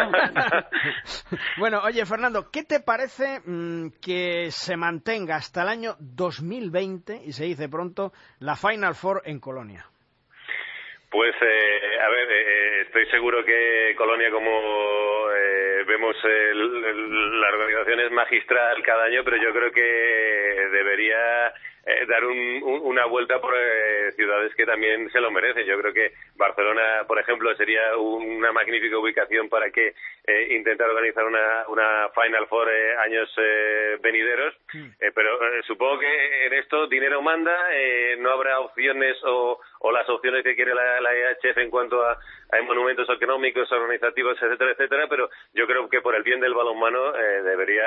Bueno, oye, Fernando, ¿qué te parece que se mantenga hasta el año 2020, y se dice pronto, la Final Four en Colonia? Pues, a ver, estoy seguro que Colonia, como vemos, la organización es magistral cada año, pero yo creo que debería dar una vuelta por ciudades que también se lo merecen. Yo creo que Barcelona, por ejemplo, sería una magnífica ubicación para que intentar organizar una Final Four años venideros, pero supongo que en esto dinero manda, no habrá opciones o las opciones que quiere la EHF en cuanto a monumentos económicos, organizativos, etcétera, etcétera, pero yo creo que por el bien del balonmano debería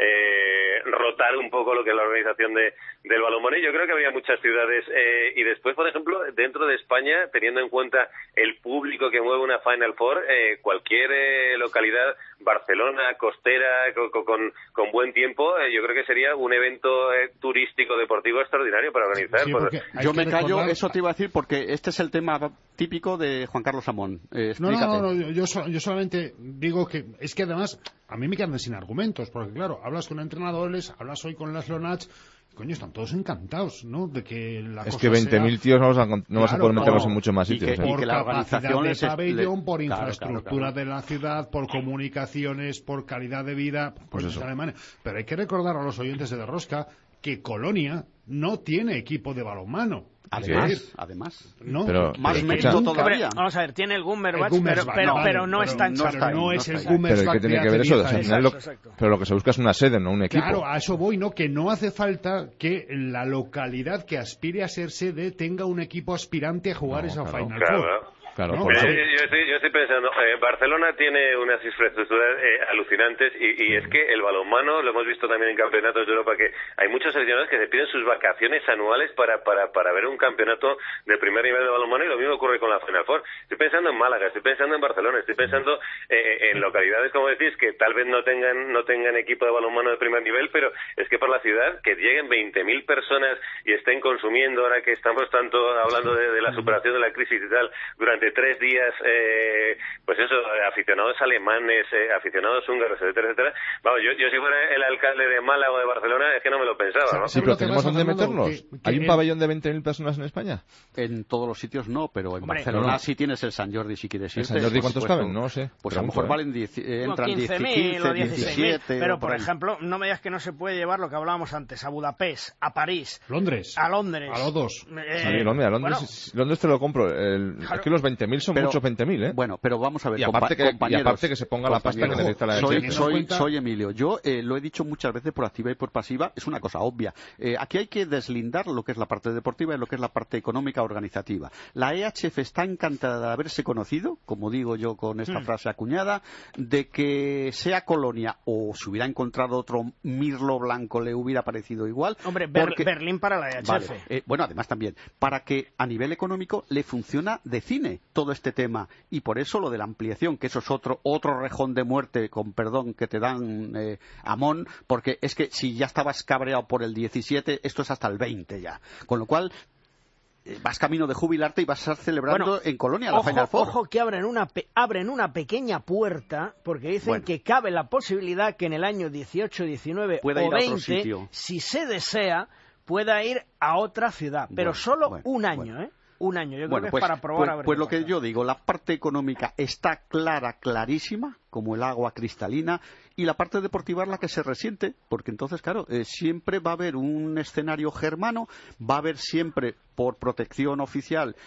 rotar un poco lo que es la organización del balonmano, y yo creo que habría muchas ciudades, y después, por ejemplo, dentro de España, teniendo en cuenta el público que mueve una Final Four, cualquier localidad, Barcelona, costera, con buen tiempo, yo creo que sería un evento turístico deportivo extraordinario para organizar. Sí, yo me callo, eso te iba a decir, porque este es el tema típico de Juan Carlos Amón. No, yo solamente digo que es que además a mí me quedan sin argumentos, porque claro, hablas con entrenadores, hablas hoy con Laszlo Natch, coño, están todos encantados, ¿no? De que la cosa que 20.000 tíos no vas a poder meterlos en muchos más sitios. Por capacidad de pabellón, por infraestructura de la ciudad, por comunicaciones, por calidad de vida, pues eso. Alemania. Pero hay que recordar a los oyentes de Rosca que Colonia no tiene equipo de balonmano. Además, no, pero más mérito todavía. Vamos a ver, tiene el Gummerbach, pero no está en Champagne. No es el Gummerbach. Pero ¿qué tiene que ver eso? Pero lo que se busca es una sede, no un equipo. Claro, a eso voy, ¿no? Que no hace falta que la localidad que aspire a ser sede tenga un equipo aspirante a jugar esa Final Four. Claro, yo estoy pensando, Barcelona tiene unas infraestructuras alucinantes y es que el balonmano, lo hemos visto también en campeonatos de Europa, que hay muchos seleccionados que se piden sus vacaciones anuales para ver un campeonato de primer nivel de balonmano, y lo mismo ocurre con la Final Four. Estoy pensando en Málaga, estoy pensando en Barcelona, estoy pensando en localidades, como decís, que tal vez no tengan equipo de balonmano de primer nivel, pero es que por la ciudad que lleguen 20.000 personas y estén consumiendo, ahora que estamos tanto hablando de la superación de la crisis y tal, durante 3 días, pues eso, aficionados alemanes, aficionados húngaros, etcétera, etcétera. Vamos, yo si fuera el alcalde de Málaga o de Barcelona, es que no me lo pensaba, ¿no? Sí, pero ¿tenemos dónde meternos? ¿Hay un pabellón de 20.000 personas en España? En todos los sitios no, pero en Barcelona sí tienes el Sant Jordi, si quieres irte. ¿El Sant Jordi cuántos caben? No sé. Pues a lo mejor entran 15.000 o 17.000. Pero, por ejemplo, no me digas que no se puede llevar lo que hablábamos antes, a Budapest, a París, Londres, a Londres, a los dos. Londres te lo compro. Es que los 20.000 son muchos 20.000, ¿eh? Bueno, pero vamos a ver, y aparte que se ponga la pasta que necesita la soy Emilio. Yo lo he dicho muchas veces por activa y por pasiva, es una cosa obvia. Aquí hay que deslindar lo que es la parte deportiva y lo que es la parte económica organizativa. La EHF está encantada de haberse conocido, como digo yo con esta frase acuñada, de que sea Colonia o si hubiera encontrado otro Mirlo Blanco le hubiera parecido igual. Hombre, Berlín para la EHF. Vale. Bueno, además también, para que a nivel económico le funciona de cine todo este tema. Y por eso lo de la ampliación, que eso es otro rejón de muerte, con perdón, que te dan Amón, porque es que si ya estabas cabreado por el 17, esto es hasta el 20 ya. Con lo cual, vas camino de jubilarte y vas a estar celebrando en Colonia la Final Four. Ojo que abren una pequeña puerta, porque dicen que cabe la posibilidad que en el año 18, 19 o 20, si se desea, pueda ir a otra ciudad, pero solo un año, ¿eh? Un año, yo creo que es para probar a ver. Pues lo que yo digo, la parte económica está clarísima, como el agua cristalina, y la parte deportiva es la que se resiente, porque entonces, claro, siempre va a haber un escenario germano, va a haber siempre, por protección oficial,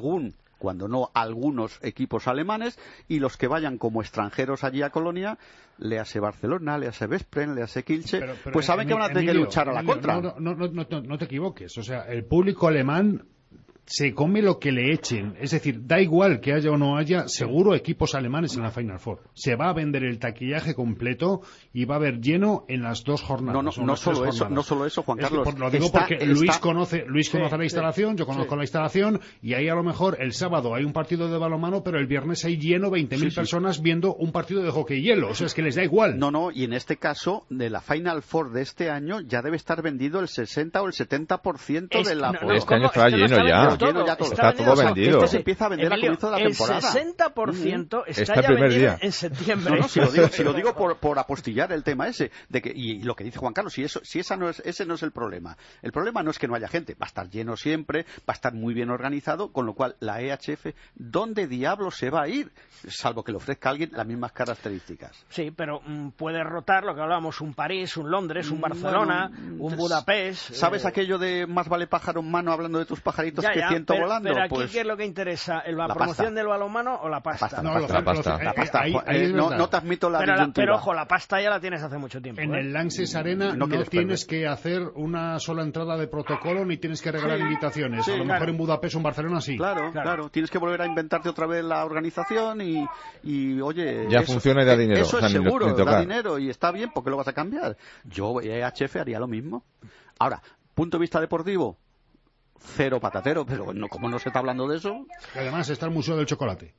cuando no algunos equipos alemanes, y los que vayan como extranjeros allí a Colonia, léase Barcelona, léase Veszprém, léase Kielce, pues saben que van a tener que luchar a la contra. No te equivoques, o sea, el público alemán se come lo que le echen, es decir, da igual que haya o no haya, seguro equipos alemanes en la Final Four. Se va a vender el taquillaje completo y va a haber lleno en las 2 jornadas. No solo eso, Juan Carlos. Lo digo porque Luis conoce la instalación, yo conozco la instalación, y ahí a lo mejor el sábado hay un partido de balonmano, pero el viernes hay lleno 20.000 personas viendo un partido de hockey hielo, o sea, es que les da igual. Y en este caso, de la Final Four de este año, ya debe estar vendido el 60 o el 70% de la... Este año está lleno ya. lleno ya todo. Está todo vendido. Esto se empieza a vender al comienzo de la temporada. El 60% está el ya primer vendido día. en septiembre. No, si lo digo por apostillar el tema ese, de que, y lo que dice Juan Carlos, ese no es el problema. El problema no es que no haya gente, va a estar lleno siempre, va a estar muy bien organizado, con lo cual la EHF, ¿dónde diablos se va a ir? Salvo que le ofrezca a alguien las mismas características. Sí, pero puede rotar lo que hablábamos, un París, un Londres, un Barcelona, un Budapest. ¿Sabes aquello de más vale pájaro en mano hablando de tus pajaritos que ciento volando? Pero aquí, pues, ¿qué es lo que interesa? ¿La promoción del balonmano o la pasta? La pasta. No te admito la disyuntiva. Pero ojo, la pasta ya la tienes hace mucho tiempo. En el Lanxess Arena no tienes que hacer una sola entrada de protocolo ni tienes que regalar invitaciones. Sí, a lo mejor en Budapest o en Barcelona sí. Claro. Tienes que volver a inventarte otra vez la organización y oye... Ya funciona y da dinero. Eso es seguro, da dinero y está bien, ¿por qué lo vas a cambiar? Yo, EHF, haría lo mismo. Ahora, punto de vista deportivo, cero patatero, pero no, como no se está hablando de eso... Y además está el Museo del Chocolate.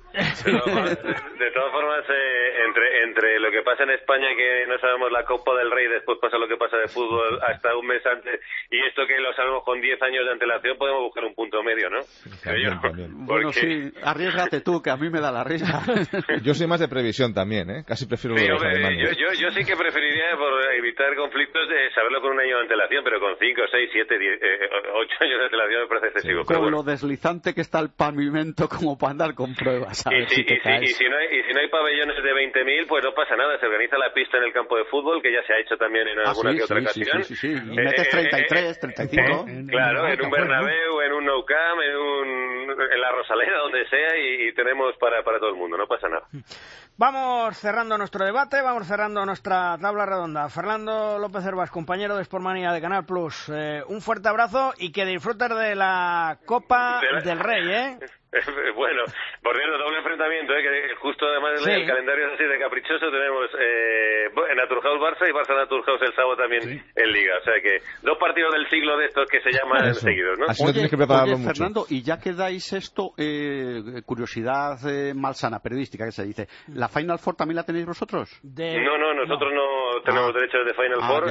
De todas formas, entre lo que pasa en España, que no sabemos la Copa del Rey, después pasa lo que pasa de fútbol hasta un mes antes, y esto que lo sabemos con 10 años de antelación, podemos buscar un punto medio, ¿no? Bueno, sí, arriésgate tú, que a mí me da la risa. Yo soy más de previsión también, ¿eh? Casi prefiero los alemanes. Yo sí que preferiría, por evitar conflictos, saberlo con un año de antelación, pero con 5, 6, 7, 10, 8 años de antelación me parece excesivo. Con lo deslizante que está el pavimento como para andar con pruebas. Y si no hay pabellones de 20.000, pues no pasa nada, se organiza la pista en el campo de fútbol, que ya se ha hecho también en alguna que otra ocasión. Sí. Y metes 33, 35. Claro, en un Bernabéu, en un Nou Camp, en la Rosaleda, donde sea, y tenemos para todo el mundo, no pasa nada. Vamos cerrando nuestro debate, vamos cerrando nuestra tabla redonda. Fernando López Hervás, compañero de Sportmania de Canal Plus, un fuerte abrazo y que disfrutes de la Copa del Rey, ¿eh? Bueno, por cierto, doble enfrentamiento, que justo además el calendario es así de caprichoso. Tenemos Naturhaus Barça y Barça Naturhaus el sábado también en Liga. O sea que 2 partidos del siglo de estos que se llaman seguidos, ¿no? Así no tienes que prepararlo mucho. Fernando, y ya que dais esto, curiosidad malsana, periodística, que se dice, ¿la Final Four también la tenéis vosotros? No, nosotros no tenemos derechos de Final Four.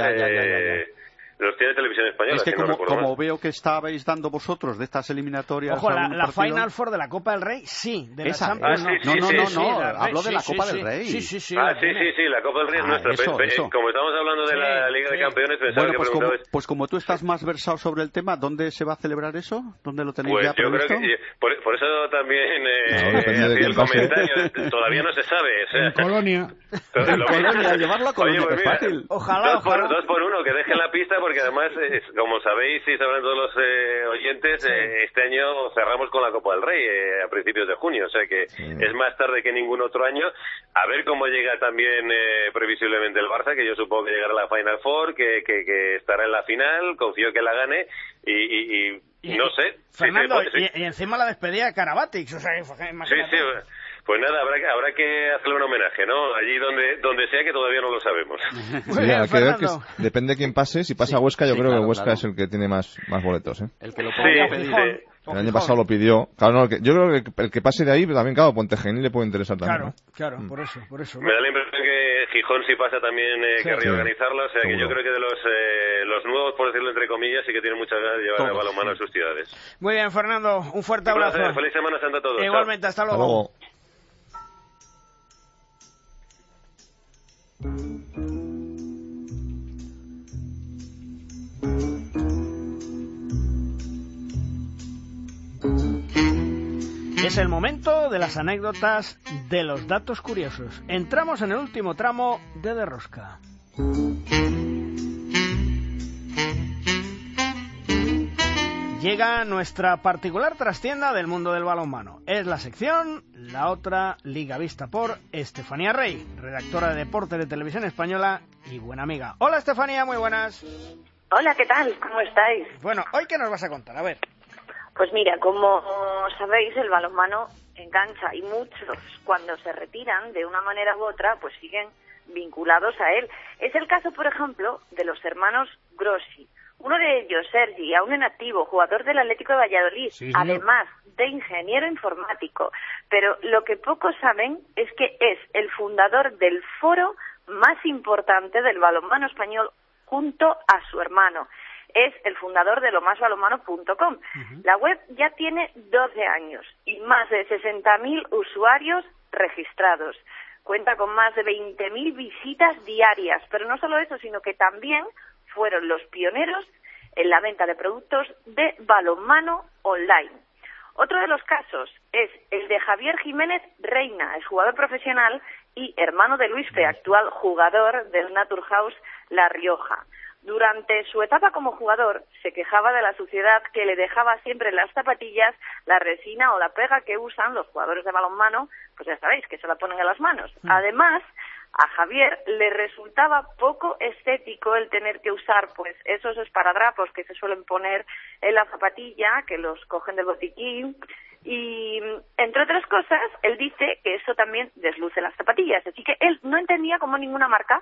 Los tiene Televisión Española. Es que no como veo que estabais dando vosotros de estas eliminatorias... Ojo, la Final Four de la Copa del Rey, sí. De ¿Esa? La Champions, no. Hablo de la Copa del Rey. Sí. La Copa del Rey es nuestra. Eso. Como estamos hablando de la Liga de Campeones, pensaba que preguntabas... Pues como tú estás más versado sobre el tema, ¿dónde se va a celebrar eso? ¿Dónde lo tenéis ya previsto? Yo creo que... Por eso también el comentario todavía no se sabe. O sea, en Colonia. En Colonia, llevarlo a Colonia, pues es fácil. Ojalá. 2 por 1, que dejen la pista, porque además... como sabéis y sabrán todos los oyentes, este año cerramos con la Copa del Rey a principios de junio, o sea que es más tarde que ningún otro año. A ver cómo llega también previsiblemente el Barça, que yo supongo que llegará a la Final Four, que estará en la final, confío que la gane y no sé. Fernando, y encima la despedida de Karabatic, o sea, imagínate. Sí. Pues nada, habrá que hacerle un homenaje, ¿no? Allí donde sea, que todavía no lo sabemos. Muy bien, hay que ver que depende de quién pase. Si pasa Huesca, yo creo que Huesca es el que tiene más boletos, ¿eh? El que lo podría pedir. El año pasado lo pidió. Claro, no, yo creo que el que pase de ahí, también, claro, Pontegenil le puede interesar también. Claro, por eso. Me da la impresión que Gijón, si pasa, también querría organizarlo. O sea, que yo creo que de los nuevos, por decirlo entre comillas, sí que tienen muchas ganas de llevar el balonmano a sus ciudades. Muy bien, Fernando, un fuerte abrazo. Feliz Semana Santa a todos. Igualmente, hasta luego. Es el momento de las anécdotas, de los datos curiosos. Entramos en el último tramo de Rosca. Llega nuestra particular trastienda del mundo del balonmano. Es la sección La Otra Liga, vista por Estefanía Rey, redactora de Deportes de Televisión Española y buena amiga. Hola, Estefanía, muy buenas. Hola, ¿qué tal? ¿Cómo estáis? Bueno, ¿hoy qué nos vas a contar? A ver. Pues mira, como sabéis, el balonmano engancha y muchos, cuando se retiran de una manera u otra, pues siguen vinculados a él. Es el caso, por ejemplo, de los hermanos Grossi. Uno de ellos, Sergi, aún en activo, jugador del Atlético de Valladolid, además de ingeniero informático. Pero lo que pocos saben es que es el fundador del foro más importante del balonmano español junto a su hermano. es el fundador de lomasbalonmano.com. La web ya tiene 12 años y más de 60.000 usuarios registrados. Cuenta con más de 20.000 visitas diarias, pero no solo eso, sino que también fueron los pioneros en la venta de productos de balonmano online. Otro de los casos es el de Javier Jiménez Reina, es jugador profesional y hermano de Luisfe, actual jugador del Naturhaus La Rioja. Durante su etapa como jugador se quejaba de la suciedad que le dejaba siempre en las zapatillas la resina o la pega que usan los jugadores de balonmano, pues ya sabéis, que se la ponen en las manos. Además, a Javier le resultaba poco estético el tener que usar pues esos esparadrapos que se suelen poner en la zapatilla, que los cogen del botiquín, y entre otras cosas, él dice que eso también desluce las zapatillas, así que él no entendía cómo ninguna marca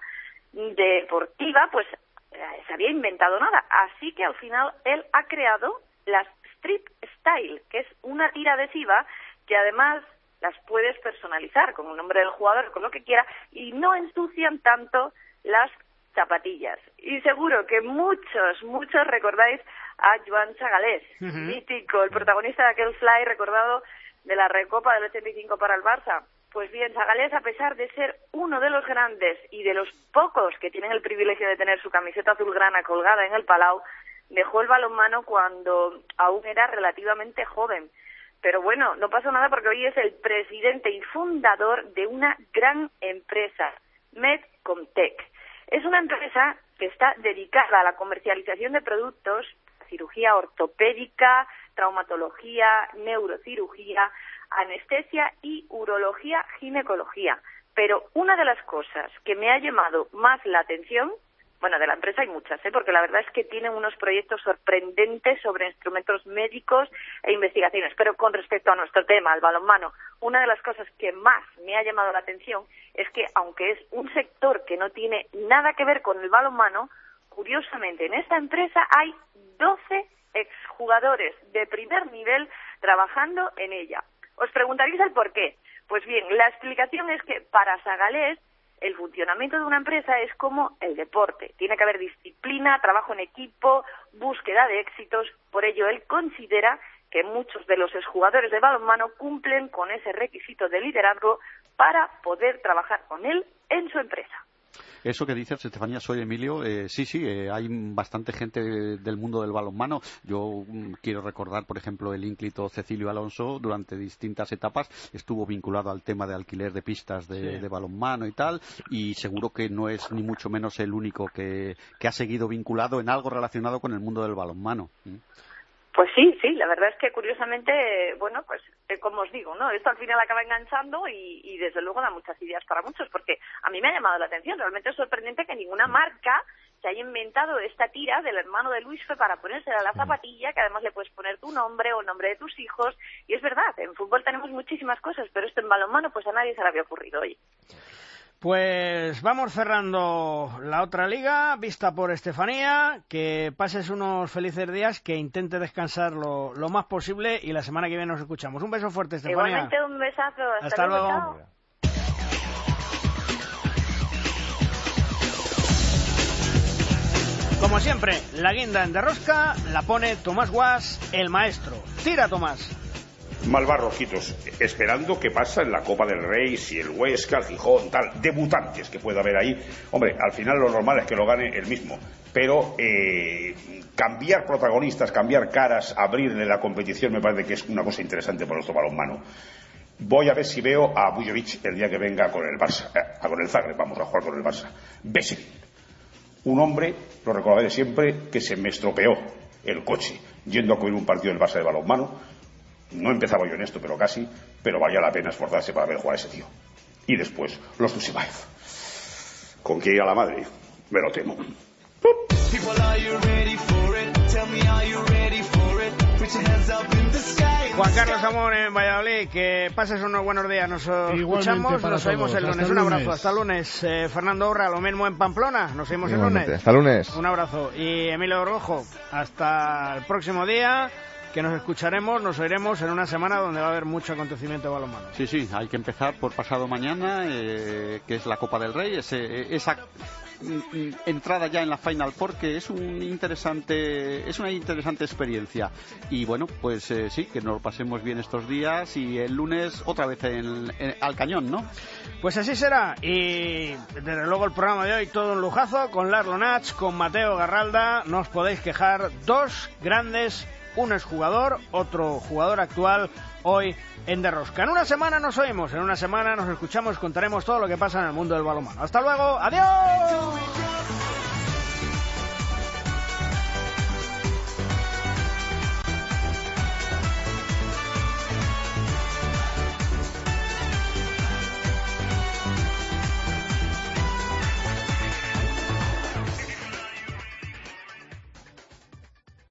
deportiva pues se había inventado nada, así que al final él ha creado las Strip Style, que es una tira adhesiva que además las puedes personalizar con el nombre del jugador, con lo que quiera, y no ensucian tanto las zapatillas. Y seguro que muchos recordáis a Joan Zagalés, mítico, el protagonista de aquel fly recordado de la Recopa del 85 para el Barça. Pues bien, Zagalés, a pesar de ser uno de los grandes y de los pocos que tienen el privilegio de tener su camiseta azulgrana colgada en el Palau, dejó el balonmano cuando aún era relativamente joven. Pero bueno, no pasa nada porque hoy es el presidente y fundador de una gran empresa, Medcomtech. Es una empresa que está dedicada a la comercialización de productos, cirugía ortopédica, traumatología, neurocirugía, anestesia y urología, ginecología. Pero una de las cosas que me ha llamado más la atención, bueno, de la empresa hay muchas, porque la verdad es que tienen unos proyectos sorprendentes sobre instrumentos médicos e investigaciones. Pero con respecto a nuestro tema, al balonmano, una de las cosas que más me ha llamado la atención es que, aunque es un sector que no tiene nada que ver con el balonmano, curiosamente en esta empresa hay 12 exjugadores de primer nivel trabajando en ella. Os preguntaréis el por qué. Pues bien, la explicación es que para Zagalés el funcionamiento de una empresa es como el deporte. Tiene que haber disciplina, trabajo en equipo, búsqueda de éxitos. Por ello, él considera que muchos de los exjugadores de balonmano cumplen con ese requisito de liderazgo para poder trabajar con él en su empresa. Eso que dices, Estefanía, soy Emilio. Sí, hay bastante gente del mundo del balonmano. Yo quiero recordar, por ejemplo, el ínclito Cecilio Alonso, durante distintas etapas estuvo vinculado al tema de alquiler de pistas de balonmano y tal, y seguro que no es ni mucho menos el único que ha seguido vinculado en algo relacionado con el mundo del balonmano. Pues sí, la verdad es que curiosamente, bueno, pues como os digo, ¿no? Esto al final acaba enganchando y desde luego da muchas ideas para muchos, porque a mí me ha llamado la atención. Realmente es sorprendente que ninguna marca se haya inventado esta tira del hermano de Luisfe para ponérsela a la zapatilla, que además le puedes poner tu nombre o el nombre de tus hijos. Y es verdad, en fútbol tenemos muchísimas cosas, pero esto en balonmano pues a nadie se le había ocurrido hoy. Pues vamos cerrando la otra liga, vista por Estefanía. Que pases unos felices días, que intente descansar lo más posible y la semana que viene nos escuchamos. Un beso fuerte, Estefanía. Igualmente un besazo. Hasta luego. Chao. Como siempre, la guinda en De Rosca la pone Tomás Guas, el maestro. Tira, Tomás. Malvarroquitos, esperando que pasa en la Copa del Rey, si el Huesca, el Gijón, tal, debutantes que pueda haber ahí. Hombre, al final lo normal es que lo gane el mismo, pero cambiar protagonistas, cambiar caras, abrirle la competición me parece que es una cosa interesante por nuestro balonmano. Voy a ver si veo a Bujovic el día que venga con el Barça, con el Zagreb, vamos a jugar con el Barça. Veselin, un hombre, lo recordaré siempre, que se me estropeó el coche yendo a cubrir un partido del Barça de balonmano. No empezaba yo en esto, pero casi, pero valía la pena esforzarse para ver jugar a ese tío. Y después, los Dusebaev. ¿Con qué ir a la madre? Me lo temo. Juan Carlos Amón en Valladolid, que pases unos buenos días. Nos escuchamos, nos oímos el lunes. Un abrazo, hasta el lunes. Fernando Urra, lo mismo en Pamplona, nos oímos el lunes. Hasta el lunes. Un abrazo. Y Emilio Orgojo, hasta el próximo día. que nos escucharemos, nos oiremos en una semana donde va a haber mucho acontecimiento de balonmano. Sí, hay que empezar por pasado mañana, que es la Copa del Rey, esa entrada ya en la Final Four, que es una interesante experiencia. Y bueno, pues sí, que nos lo pasemos bien estos días y el lunes otra vez al cañón, ¿no? Pues así será. Y desde luego el programa de hoy todo un lujazo, con Larlo Nach, con Mateo Garralda. No os podéis quejar, dos grandes, uno es jugador, otro jugador actual, hoy en De Rosca. En una semana nos oímos, en una semana nos escuchamos, contaremos todo lo que pasa en el mundo del balonmano. ¡Hasta luego! ¡Adiós!